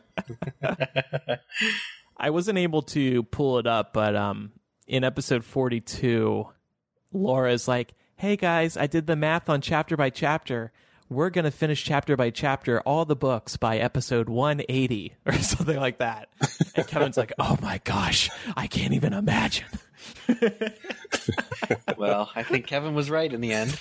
I wasn't able to pull it up, but in episode 42, Laura's like, hey guys, I did the math on chapter by chapter. We're going to finish chapter by chapter, all the books by episode 180 or something like that. And Kevin's like, oh my gosh, I can't even imagine. Well, I think Kevin was right in the end.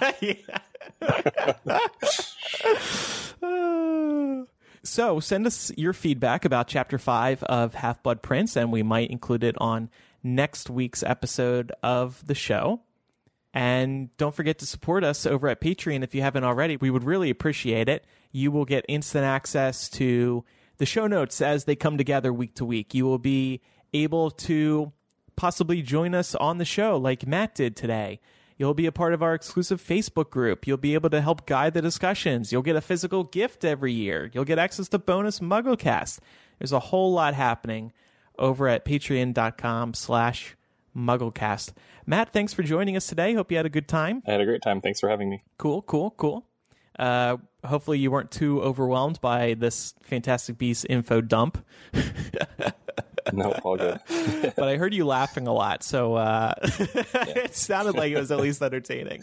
So send us your feedback about chapter 5 of Half-Blood Prince, and we might include it on next week's episode of the show. And don't forget to support us over at Patreon if you haven't already. We would really appreciate it. You will get instant access to the show notes as they come together week to week. You will be able to possibly join us on the show like Matt did today. You'll be a part of our exclusive Facebook group. You'll be able to help guide the discussions. You'll get a physical gift every year. You'll get access to bonus MuggleCast. There's a whole lot happening over at patreon.com/MuggleCast. Matt, thanks for joining us today. Hope you had a good time. I had a great time. Thanks for having me. Cool. Hopefully you weren't too overwhelmed by this Fantastic Beasts info dump. No, all good. But I heard you laughing a lot, so it sounded like it was at least entertaining.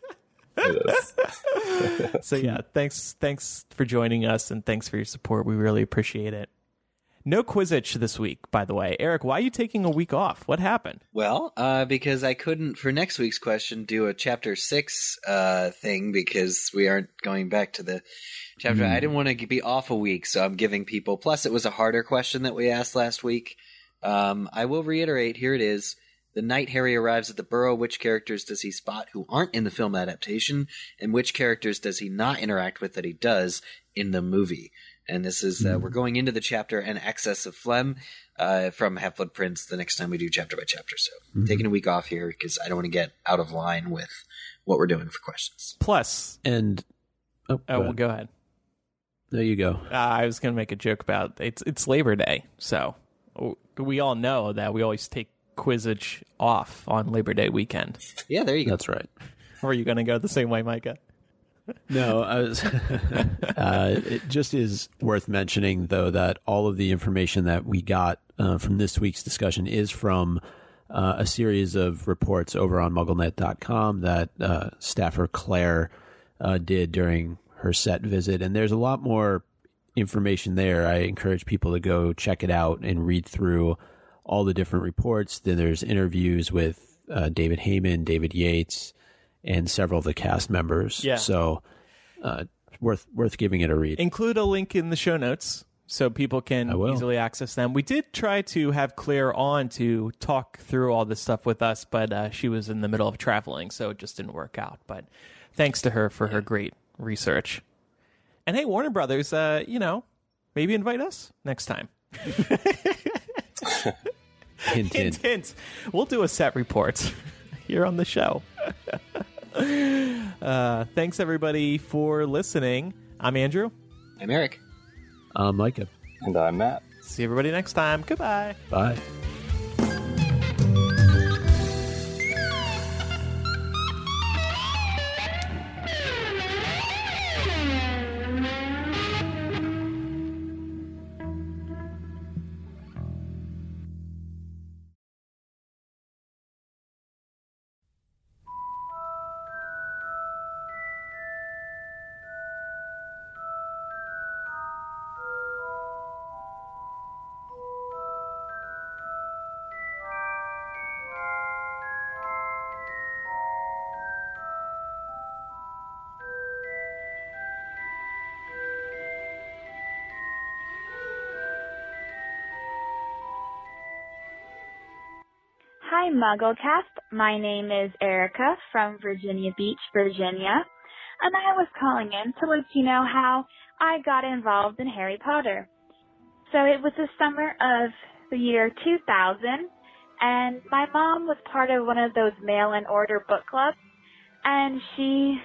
It is. So yeah, thanks for joining us, and thanks for your support. We really appreciate it. No Quizzitch this week, by the way. Eric, why are you taking a week off? What happened? Well, because I couldn't, for next week's question, do a Chapter 6 thing because we aren't going back to the chapter. I didn't want to be off a week, so I'm giving people... Plus, it was a harder question that we asked last week. I will reiterate, here it is. The night Harry arrives at the Burrow, which characters does he spot who aren't in the film adaptation, and which characters does he not interact with that he does in the movie? And this is, we're going into the chapter An Excess of Phlegm from Half-Blood Prince the next time we do chapter by chapter. So taking a week off here because I don't want to get out of line with what we're doing for questions. Plus, and go ahead. There you go. I was going to make a joke about it's Labor Day, so we all know that we always take Quizzitch off on Labor Day weekend. Yeah, there you go. That's right. Or are you going to go the same way, Micah? No, it just is worth mentioning, though, that all of the information that we got from this week's discussion is from a series of reports over on MuggleNet.com that staffer Claire did during her set visit. And there's a lot more information there. I encourage people to go check it out and read through all the different reports. Then there's interviews with David Heyman, David Yates, and several of the cast members. Yeah. So worth giving it a read. Include a link in the show notes so people can easily access them. We did try to have Claire on to talk through all this stuff with us, but she was in the middle of traveling, so it just didn't work out. But thanks to her for her great research. And hey, Warner Brothers, maybe invite us next time. Hint, hint. Hint. We'll do a set report here on the show. Thanks everybody for listening. I'm Andrew. I'm Eric. I'm Micah. And I'm Matt. See everybody next time. Goodbye. Bye. Hi, MuggleCast. My name is Erica from Virginia Beach, Virginia, and I was calling in to let you know how I got involved in Harry Potter. So it was the summer of the year 2000, and my mom was part of one of those mail-in order book clubs, and she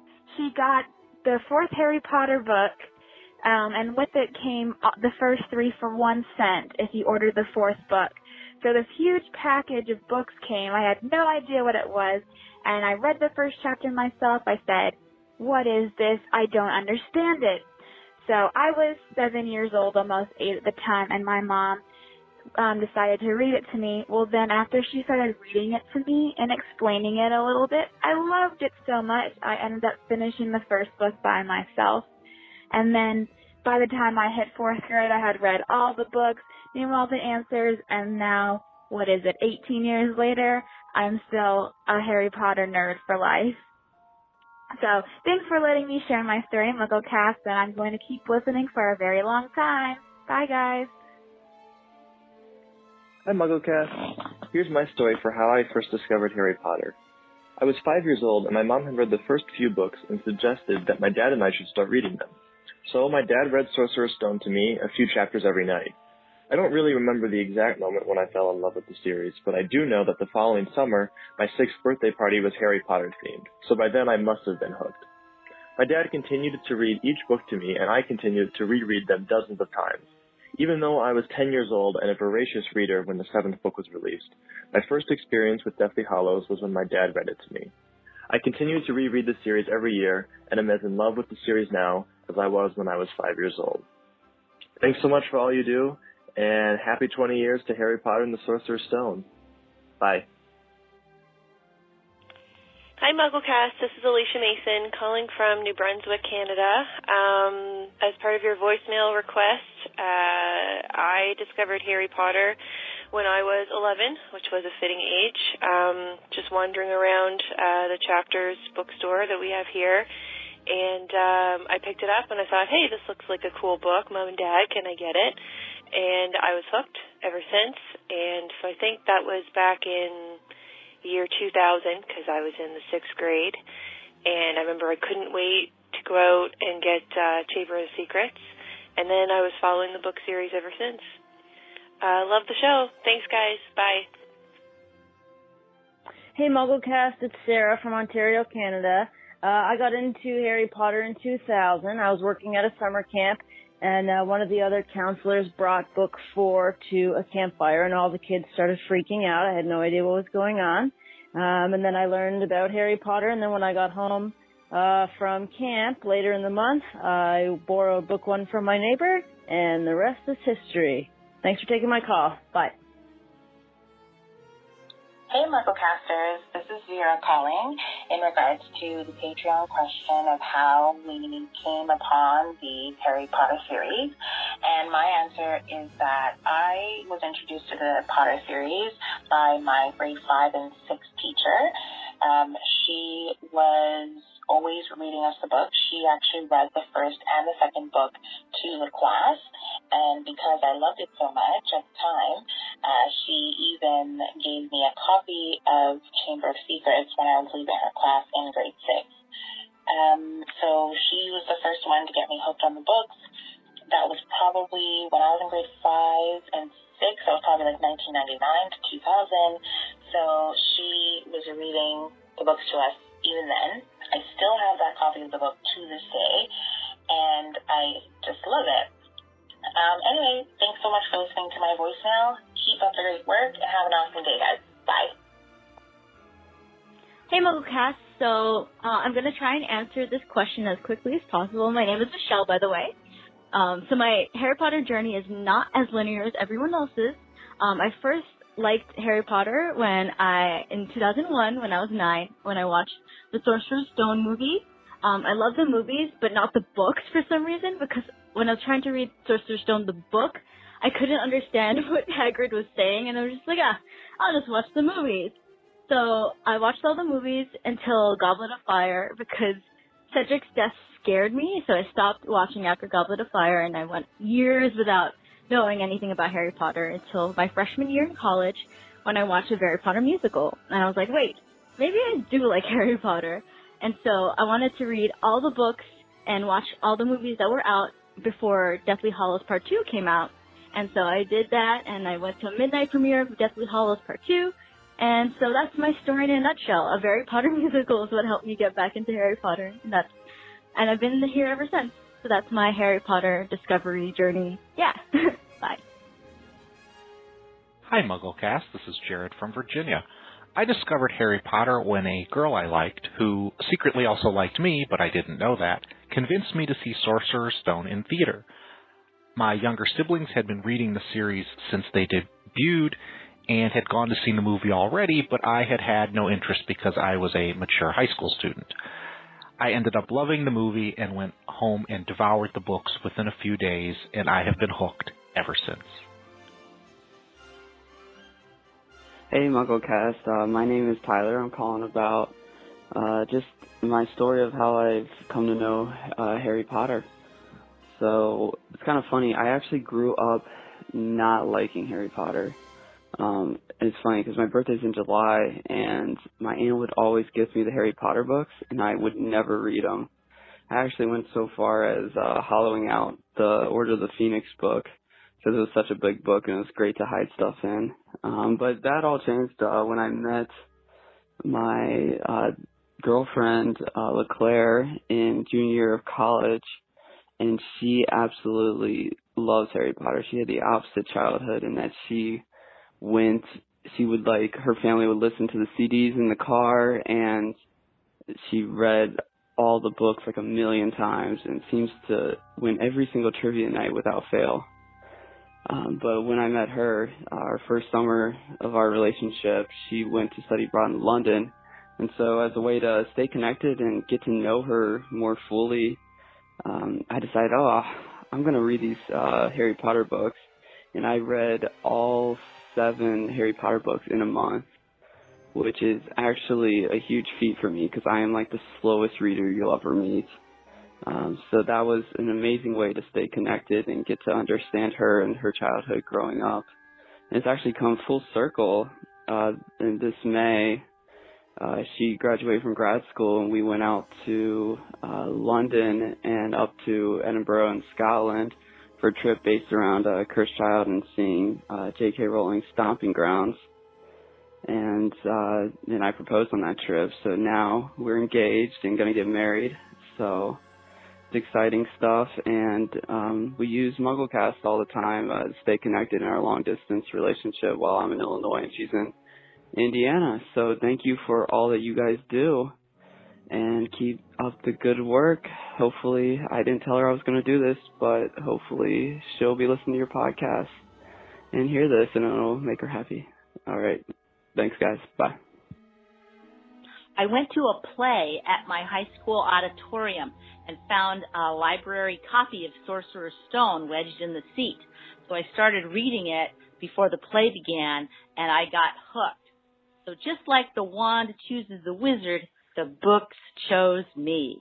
got the fourth Harry Potter book, and with it came the first 3 for 1 cent if you ordered the fourth book. So this huge package of books came. I had no idea what it was, and I read the first chapter myself. I said, "What is this? I don't understand it." So I was 7 years old, almost 8 at the time, and my mom decided to read it to me. Well, then after she started reading it to me and explaining it a little bit, I loved it so much, I ended up finishing the first book by myself. And then by the time I hit 4th grade, I had read all the books, knew all the answers, and now, 18 years later, I'm still a Harry Potter nerd for life. So, thanks for letting me share my story, MuggleCast, and I'm going to keep listening for a very long time. Bye, guys. Hi, MuggleCast. Here's my story for how I first discovered Harry Potter. I was 5 years old, and my mom had read the first few books and suggested that my dad and I should start reading them. So my dad read Sorcerer's Stone to me a few chapters every night. I don't really remember the exact moment when I fell in love with the series, but I do know that the following summer, my 6th birthday party was Harry Potter themed, so by then I must have been hooked. My dad continued to read each book to me, and I continued to reread them dozens of times. Even though I was 10 years old and a voracious reader when the 7th book was released, my first experience with Deathly Hallows was when my dad read it to me. I continue to reread the series every year, and am as in love with the series now as I was when I was 5 years old. Thanks so much for all you do, and happy 20 years to Harry Potter and the Sorcerer's Stone. Bye. Hi, MuggleCast. This is Alicia Mason calling from New Brunswick, Canada. As part of your voicemail request, I discovered Harry Potter when I was 11, which was a fitting age, just wandering around the Chapters bookstore that we have here. And I picked it up and I thought, hey, this looks like a cool book. Mom and Dad, can I get it? And I was hooked ever since. And so I think that was back in year 2000 because I was in the 6th grade. And I remember I couldn't wait to go out and get Chamber of Secrets. And then I was following the book series ever since. Love the show. Thanks, guys. Bye. Hey, MuggleCast. It's Sarah from Ontario, Canada. I got into Harry Potter in 2000. I was working at a summer camp, and one of the other counselors brought book 4 to a campfire, and all the kids started freaking out. I had no idea what was going on. And then I learned about Harry Potter, and then when I got home from camp later in the month, I borrowed book 1 from my neighbor, and the rest is history. Thanks for taking my call. Bye. Hey, MuggleCasters, this is Vera calling in regards to the Patreon question of how we came upon the Harry Potter series. And my answer is that I was introduced to the Potter series by my grade 5 and 6 teacher. She was always reading us the book. She actually read the first and the second book to the class. And because I loved it so much at the time, she even gave me a copy of Chamber of Secrets when I was leaving her class in grade 6. So she was the first one to get me hooked on the books. That was probably when I was in grade 5 and 6. So it was probably like 1999 to 2000. So she was reading the books to us even then. I still have that copy of the book to this day, and I just love it. Anyway, thanks so much for listening to my voicemail. Keep up the great work, and have an awesome day, guys. Bye. Hey, MuggleCast. So I'm going to try and answer this question as quickly as possible. My name is Michelle, by the way. So my Harry Potter journey is not as linear as everyone else's. I first liked Harry Potter in 2001 when I was 9, when I watched the Sorcerer's Stone movie. I love the movies, but not the books for some reason, because when I was trying to read Sorcerer's Stone, the book, I couldn't understand what Hagrid was saying, and I was just like, I'll just watch the movies. So I watched all the movies until Goblet of Fire, because Cedric's death scared me, so I stopped watching after Goblet of Fire, and I went years without knowing anything about Harry Potter until my freshman year in college when I watched a Harry Potter musical. And I was like, wait, maybe I do like Harry Potter. And so I wanted to read all the books and watch all the movies that were out before Deathly Hallows Part 2 came out. And so I did that, and I went to a midnight premiere of Deathly Hallows Part 2. And so that's my story in a nutshell. A Harry Potter musical is what helped me get back into Harry Potter. And I've been here ever since. So that's my Harry Potter discovery journey. Yeah. Bye. Hi, MuggleCast. This is Jared from Virginia. I discovered Harry Potter when a girl I liked, who secretly also liked me, but I didn't know that, convinced me to see Sorcerer's Stone in theater. My younger siblings had been reading the series since they debuted and had gone to see the movie already, but I had had no interest because I was a mature high school student. I ended up loving the movie and went home and devoured the books within a few days, and I have been hooked ever since. Hey, MuggleCast. My name is Tyler. I'm calling about just my story of how I've come to know Harry Potter. So it's kind of funny. I actually grew up not liking Harry Potter. It's funny because my birthday's in July, and my aunt would always gift me the Harry Potter books, and I would never read them. I actually went so far as hollowing out the Order of the Phoenix book because it was such a big book and it was great to hide stuff in. But that all changed when I met my girlfriend, LeClaire, in junior year of college, and she absolutely loves Harry Potter. She had the opposite childhood in that her family would listen to the CDs in the car, and she read all the books like a million times and seems to win every single trivia night without fail. But when I met her, our first summer of our relationship, she went to study abroad in London. And so as a way to stay connected and get to know her more fully, I decided, I'm going to read these Harry Potter books. And I read all 7 Harry Potter books in a month, which is actually a huge feat for me because I am like the slowest reader you'll ever meet. So that was an amazing way to stay connected and get to understand her and her childhood growing up. And it's actually come full circle. In this May, she graduated from grad school, and we went out to London and up to Edinburgh in Scotland for a trip based around Cursed Child and seeing J.K. Rowling's stomping grounds. And I proposed on that trip, so now we're engaged and going to get married. So it's exciting stuff, and we use MuggleCast all the time to stay connected in our long-distance relationship while I'm in Illinois and she's in Indiana. So thank you for all that you guys do, and keep up the good work. Hopefully, I didn't tell her I was going to do this, but hopefully she'll be listening to your podcast and hear this, and it'll make her happy. All right. Thanks, guys. Bye. I went to a play at my high school auditorium and found a library copy of Sorcerer's Stone wedged in the seat. So I started reading it before the play began, and I got hooked. So just like the wand chooses the wizard, the books chose me.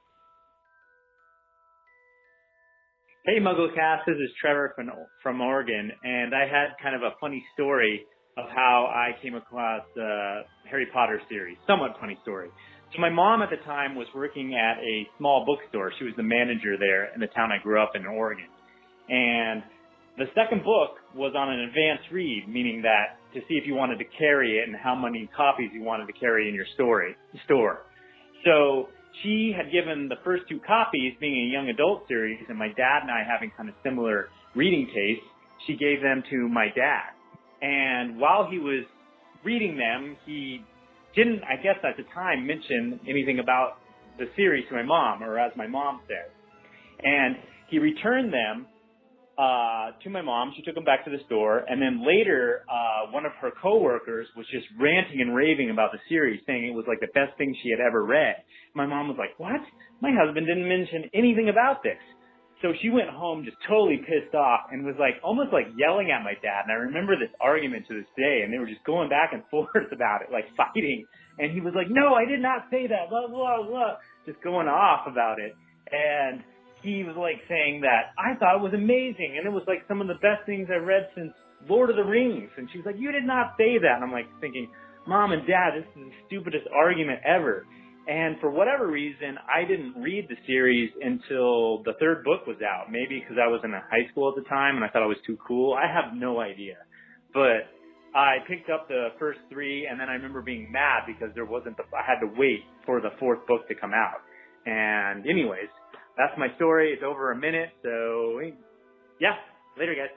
Hey, MuggleCast, this is Trevor from Oregon, and I had kind of a funny story of how I came across the Harry Potter series. Somewhat funny story. So my mom at the time was working at a small bookstore. She was the manager there in the town I grew up in Oregon. And the second book was on an advanced read, meaning that to see if you wanted to carry it and how many copies you wanted to carry in your store. So she had given the first 2 copies, being a young adult series, and my dad and I having kind of similar reading tastes, she gave them to my dad. And while he was reading them, he didn't, I guess at the time, mention anything about the series to my mom, or as my mom said. And he returned them to my mom. She took them back to the store. And then later, one of her coworkers was just ranting and raving about the series, saying it was like the best thing she had ever read. My mom was like, "What? My husband didn't mention anything about this." So she went home just totally pissed off and was like almost like yelling at my dad. And I remember this argument to this day, and they were just going back and forth about it, like fighting. And he was like, "No, I did not say that, blah, blah, blah," just going off about it. And he was like saying that I thought it was amazing, and it was like some of the best things I read since Lord of the Rings. And she was like, "You did not say that." And I'm like thinking, Mom and Dad, this is the stupidest argument ever. And for whatever reason, I didn't read the series until the 3rd book was out. Maybe because I was in high school at the time and I thought I was too cool. I have no idea. But I picked up the first 3, and then I remember being mad because I had to wait for the 4th book to come out. And anyways, that's my story. It's over a minute. So yeah, later guys.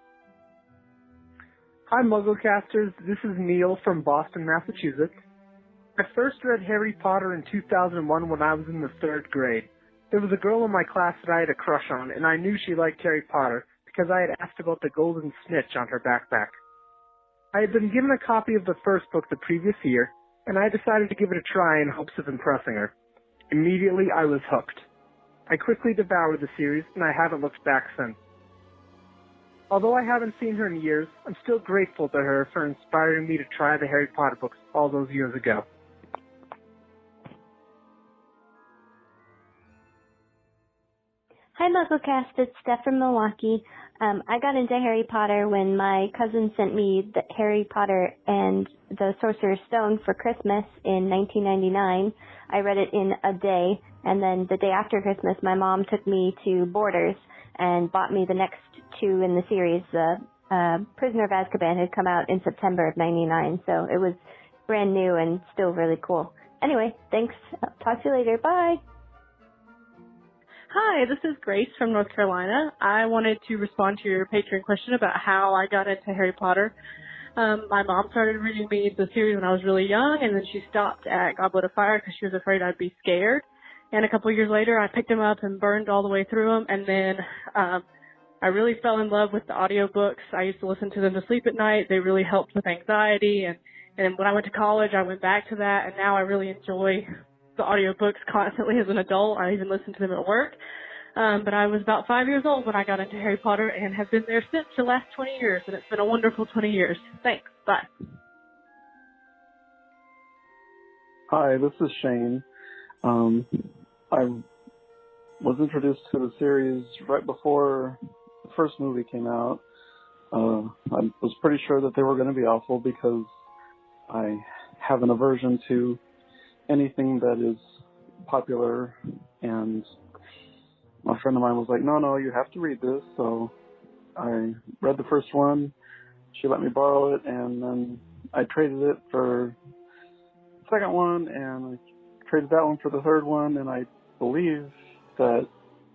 Hi Mugglecasters, this is Neil from Boston, Massachusetts. I first read Harry Potter in 2001 when I was in the 3rd grade. There was a girl in my class that I had a crush on, and I knew she liked Harry Potter because I had asked about the golden snitch on her backpack. I had been given a copy of the first book the previous year, and I decided to give it a try in hopes of impressing her. Immediately, I was hooked. I quickly devoured the series, and I haven't looked back since. Although I haven't seen her in years, I'm still grateful to her for inspiring me to try the Harry Potter books all those years ago. Hi, MuggleCast. It's Steph from Milwaukee. I got into Harry Potter when my cousin sent me the Harry Potter and the Sorcerer's Stone for Christmas in 1999. I read it in a day, and then the day after Christmas, my mom took me to Borders and bought me the next two in the series. Prisoner of Azkaban had come out in September of 99, so it was brand new and still really cool. Anyway, thanks. Talk to you later. Bye. Hi, this is Grace from North Carolina. I wanted to respond to your Patreon question about how I got into Harry Potter. My mom started reading me the series when I was really young, and then she stopped at Goblet of Fire because she was afraid I'd be scared. And a couple of years later, I picked them up and burned all the way through them, and then I really fell in love with the audiobooks. I used to listen to them to sleep at night. They really helped with anxiety, and when I went to college, I went back to that, and now I really enjoy the audiobooks constantly as an adult. I even listen to them at work. But I was about 5 years old when I got into Harry Potter and have been there since the last 20 years, and it's been a wonderful 20 years. Thanks. Bye. Hi, this is Shane. I was introduced to the series right before the first movie came out. I was pretty sure that they were going to be awful because I have an aversion to anything that is popular, and my friend of mine was like, no, you have to read this. So I read the first one. She let me borrow it, and then I traded it for the second one, and I traded that one for the third one, and I believe that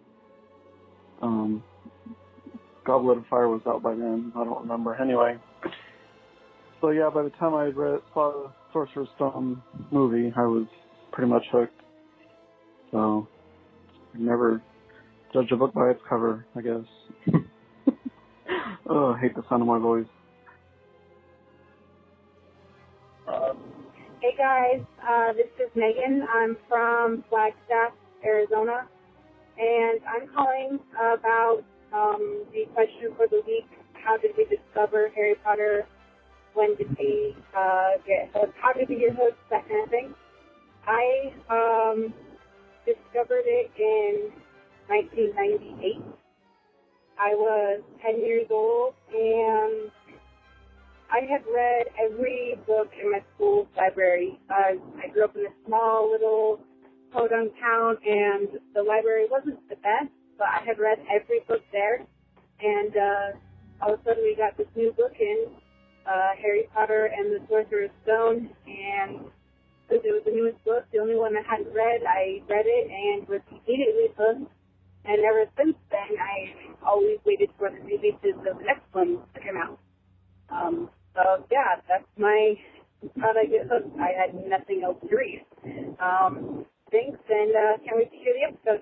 Goblet of Fire was out by then. I don't remember. Anyway, so yeah, by the time I saw the Sorcerer's Stone movie, I was pretty much hooked. So I never judge a book by its cover, I guess. Oh, I hate the sound of my voice. Hey guys, this is Megan. I'm from Flagstaff, Arizona, and I'm calling about the question for the week: how did we discover Harry Potter? When did we get hooked? How did we get hooked? That kind of thing. I discovered it in 1998. I was 10 years old, and I had read every book in my school's library. I grew up in a small little podunk town, and the library wasn't the best, but I had read every book there. And all of a sudden we got this new book in, Harry Potter and the Sorcerer's Stone, and because it was the newest book, the only one I hadn't read, I read it and was immediately hooked. And ever since then, I always waited for the releases of the next one to come out. So yeah, that's how I get hooked. I had nothing else to read. Thanks, and can't wait to hear the episode.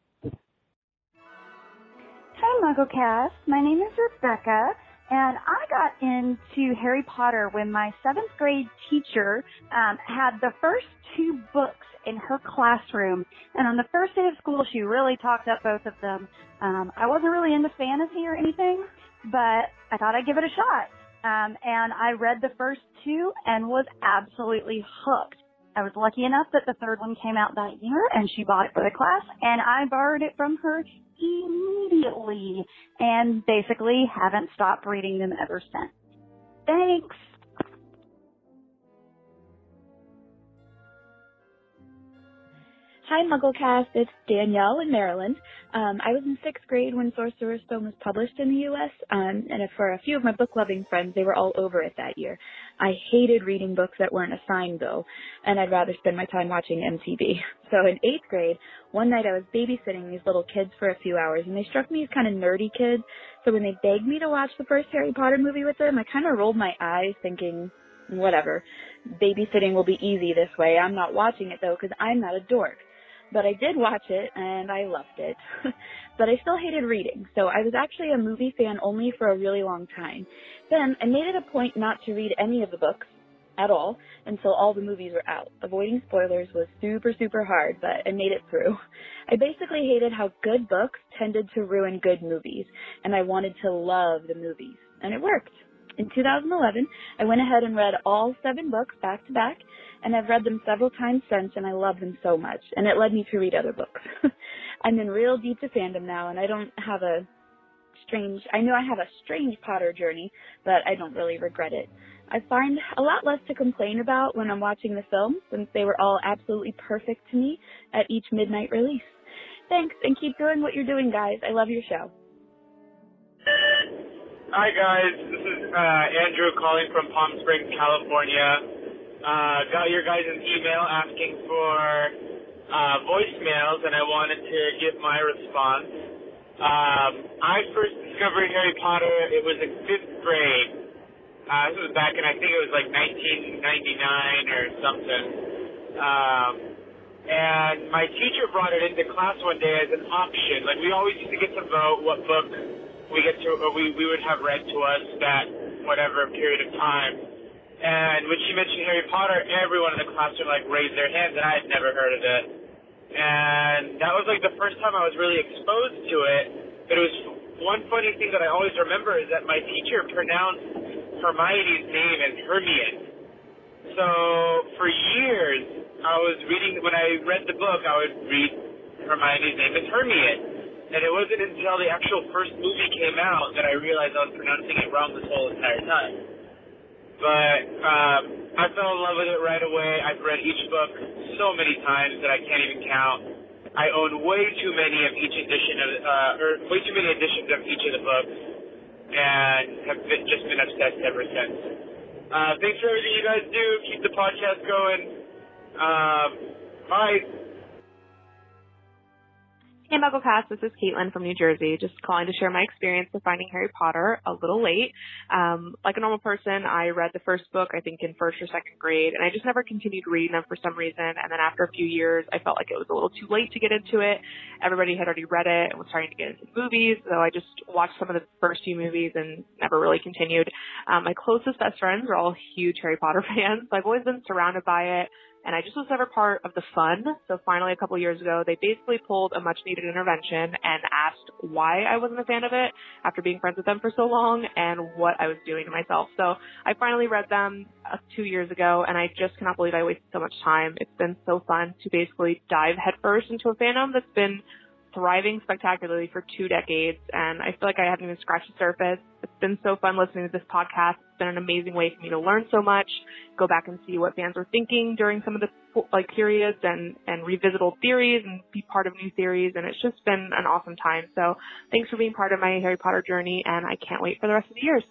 Hi, MuggleCast. My name is Rebecca, and I got into Harry Potter when my 7th grade teacher had the first 2 books in her classroom, and on the first day of school, she really talked up both of them. I wasn't really into fantasy or anything, but I thought I'd give it a shot. And I read the first 2 and was absolutely hooked. I was lucky enough that the 3rd one came out that year, and she bought it for the class, and I borrowed it from her immediately, and basically haven't stopped reading them ever since. Thanks! Hi, MuggleCast. It's Danielle in Maryland. I was in 6th grade when Sorcerer's Stone was published in the U.S., and for a few of my book-loving friends, they were all over it that year. I hated reading books that weren't assigned, though, and I'd rather spend my time watching MTV. So in 8th grade, one night I was babysitting these little kids for a few hours, and they struck me as kind of nerdy kids. So when they begged me to watch the first Harry Potter movie with them, I kind of rolled my eyes thinking, whatever, babysitting will be easy this way. I'm not watching it, though, because I'm not a dork. But I did watch it, and I loved it. But I still hated reading, so I was actually a movie fan only for a really long time. Then I made it a point not to read any of the books at all until all the movies were out. Avoiding spoilers was super, super hard, but I made it through. I basically hated how good books tended to ruin good movies, and I wanted to love the movies, and it worked. In 2011, I went ahead and read all 7 books back to back, and I've read them several times since, and I love them so much, and it led me to read other books. I'm in real deep to fandom now, and I don't have a strange. I know I have a strange Potter journey, but I don't really regret it. I find a lot less to complain about when I'm watching the film, since they were all absolutely perfect to me at each midnight release. Thanks, and keep doing what you're doing, guys. I love your show. Hi, guys. This is Andrew calling from Palm Springs, California. Got your guys' email asking for voicemails, and I wanted to give my response. I first discovered Harry Potter, it was in 5th grade. This was back in, I think it was like 1999 or something. And my teacher brought it into class one day as an option. Like, we always used to get to vote what book we would have read to us that whatever period of time. And when she mentioned Harry Potter, everyone in the class would like raise their hands, and I had never heard of it. And that was like the first time I was really exposed to it. But it was one funny thing that I always remember is that my teacher pronounced Hermione's name as Hermione. So for years, when I read the book, I would read Hermione's name as Hermione. And it wasn't until the actual first movie came out that I realized I was pronouncing it wrong this whole entire time. But I fell in love with it right away. I've read each book so many times that I can't even count. I own way too many editions of each of the books, and have just been obsessed ever since. Thanks for everything you guys do. Keep the podcast going. Bye. Hey, MuggleCast, this is Caitlin from New Jersey, just calling to share my experience of finding Harry Potter a little late. Like a normal person, I read the first book, I think, in 1st or 2nd grade, and I just never continued reading them for some reason, and then after a few years, I felt like it was a little too late to get into it. Everybody had already read it and was starting to get into movies, so I just watched some of the first few movies and never really continued. My closest best friends are all huge Harry Potter fans, so I've always been surrounded by it. And I just was never part of the fun. So finally, a couple years ago, they basically pulled a much-needed intervention and asked why I wasn't a fan of it after being friends with them for so long and what I was doing to myself. So I finally read them 2 years ago, and I just cannot believe I wasted so much time. It's been so fun to basically dive headfirst into a fandom that's been thriving spectacularly for 2 decades, and I feel like I haven't even scratched the surface. It's been so fun listening to this podcast. It's been an amazing way for me to learn so much, go back and see what fans were thinking during some of the periods, and revisit old theories and be part of new theories, and it's just been an awesome time. So thanks for being part of my Harry Potter journey, and I can't wait for the rest of the years.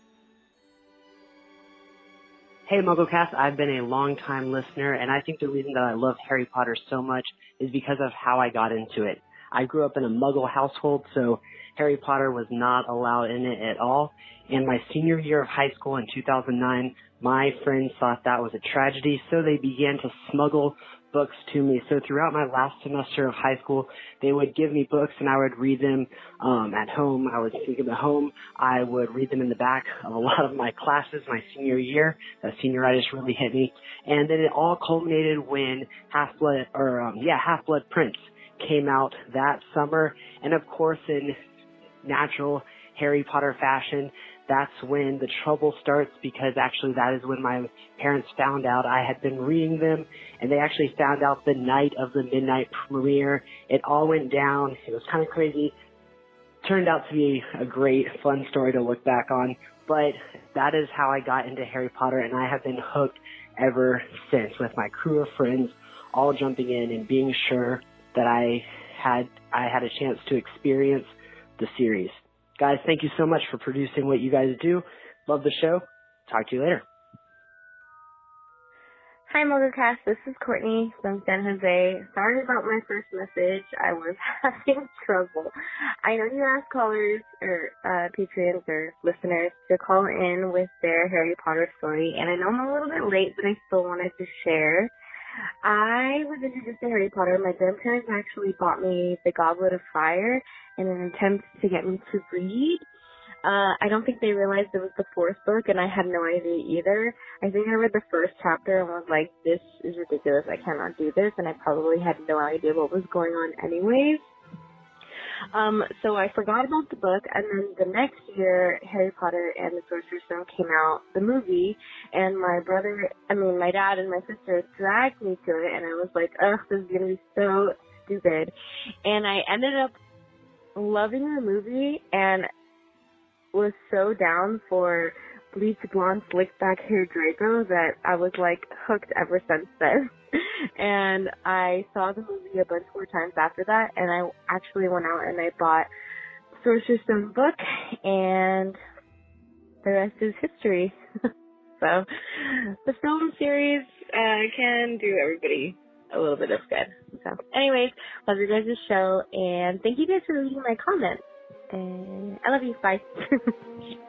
Hey, MuggleCast, I've been a long-time listener, and I think the reason that I love Harry Potter so much is because of how I got into it. I grew up in a Muggle household, so Harry Potter was not allowed in it at all. In my senior year of high school in 2009, my friends thought that was a tragedy, so they began to smuggle books to me. So throughout my last semester of high school, they would give me books and I would read them at home. I would take them at home. I would read them in the back of a lot of my classes my senior year. That senioritis really hit me. And then it all culminated when Half-Blood Prince came out that summer. And of course, in natural Harry Potter fashion, that's when the trouble starts, because actually that is when my parents found out I had been reading them, and they actually found out the night of the midnight premiere. It all went down. It was kind of crazy. Turned out to be a great, fun story to look back on, but that is how I got into Harry Potter, and I have been hooked ever since, with my crew of friends all jumping in and being sure that I had a chance to experience the series. Guys, thank you so much for producing what you guys do. Love the show. Talk to you later. Hi, MuggleCast. This is Courtney from San Jose. Sorry about my first message. I was having trouble. I know you asked callers or patrons or listeners to call in with their Harry Potter story, and I know I'm a little bit late, but I still wanted to share. I was introduced to Harry Potter. My grandparents actually bought me The Goblet of Fire in an attempt to get me to read. I don't think they realized it was the fourth book, and I had no idea either. I think I read the first chapter and was like, this is ridiculous. I cannot do this, and I probably had no idea what was going on anyways. So I forgot about the book, and then the next year, Harry Potter and the Sorcerer's Stone came out, the movie, and my dad and my sister dragged me to it, and I was like, ugh, this is going to be so stupid. And I ended up loving the movie, and was so down for bleach blonde slick back hair Draco that I was like hooked ever since then. And I saw the movie a bunch more times after that, and I actually went out and I bought Sorcerer's Stone book, and the rest is history. So the film series can do everybody a little bit of good. So anyways, love your guys' show, and thank you guys for reading my comments. And I love you. Bye.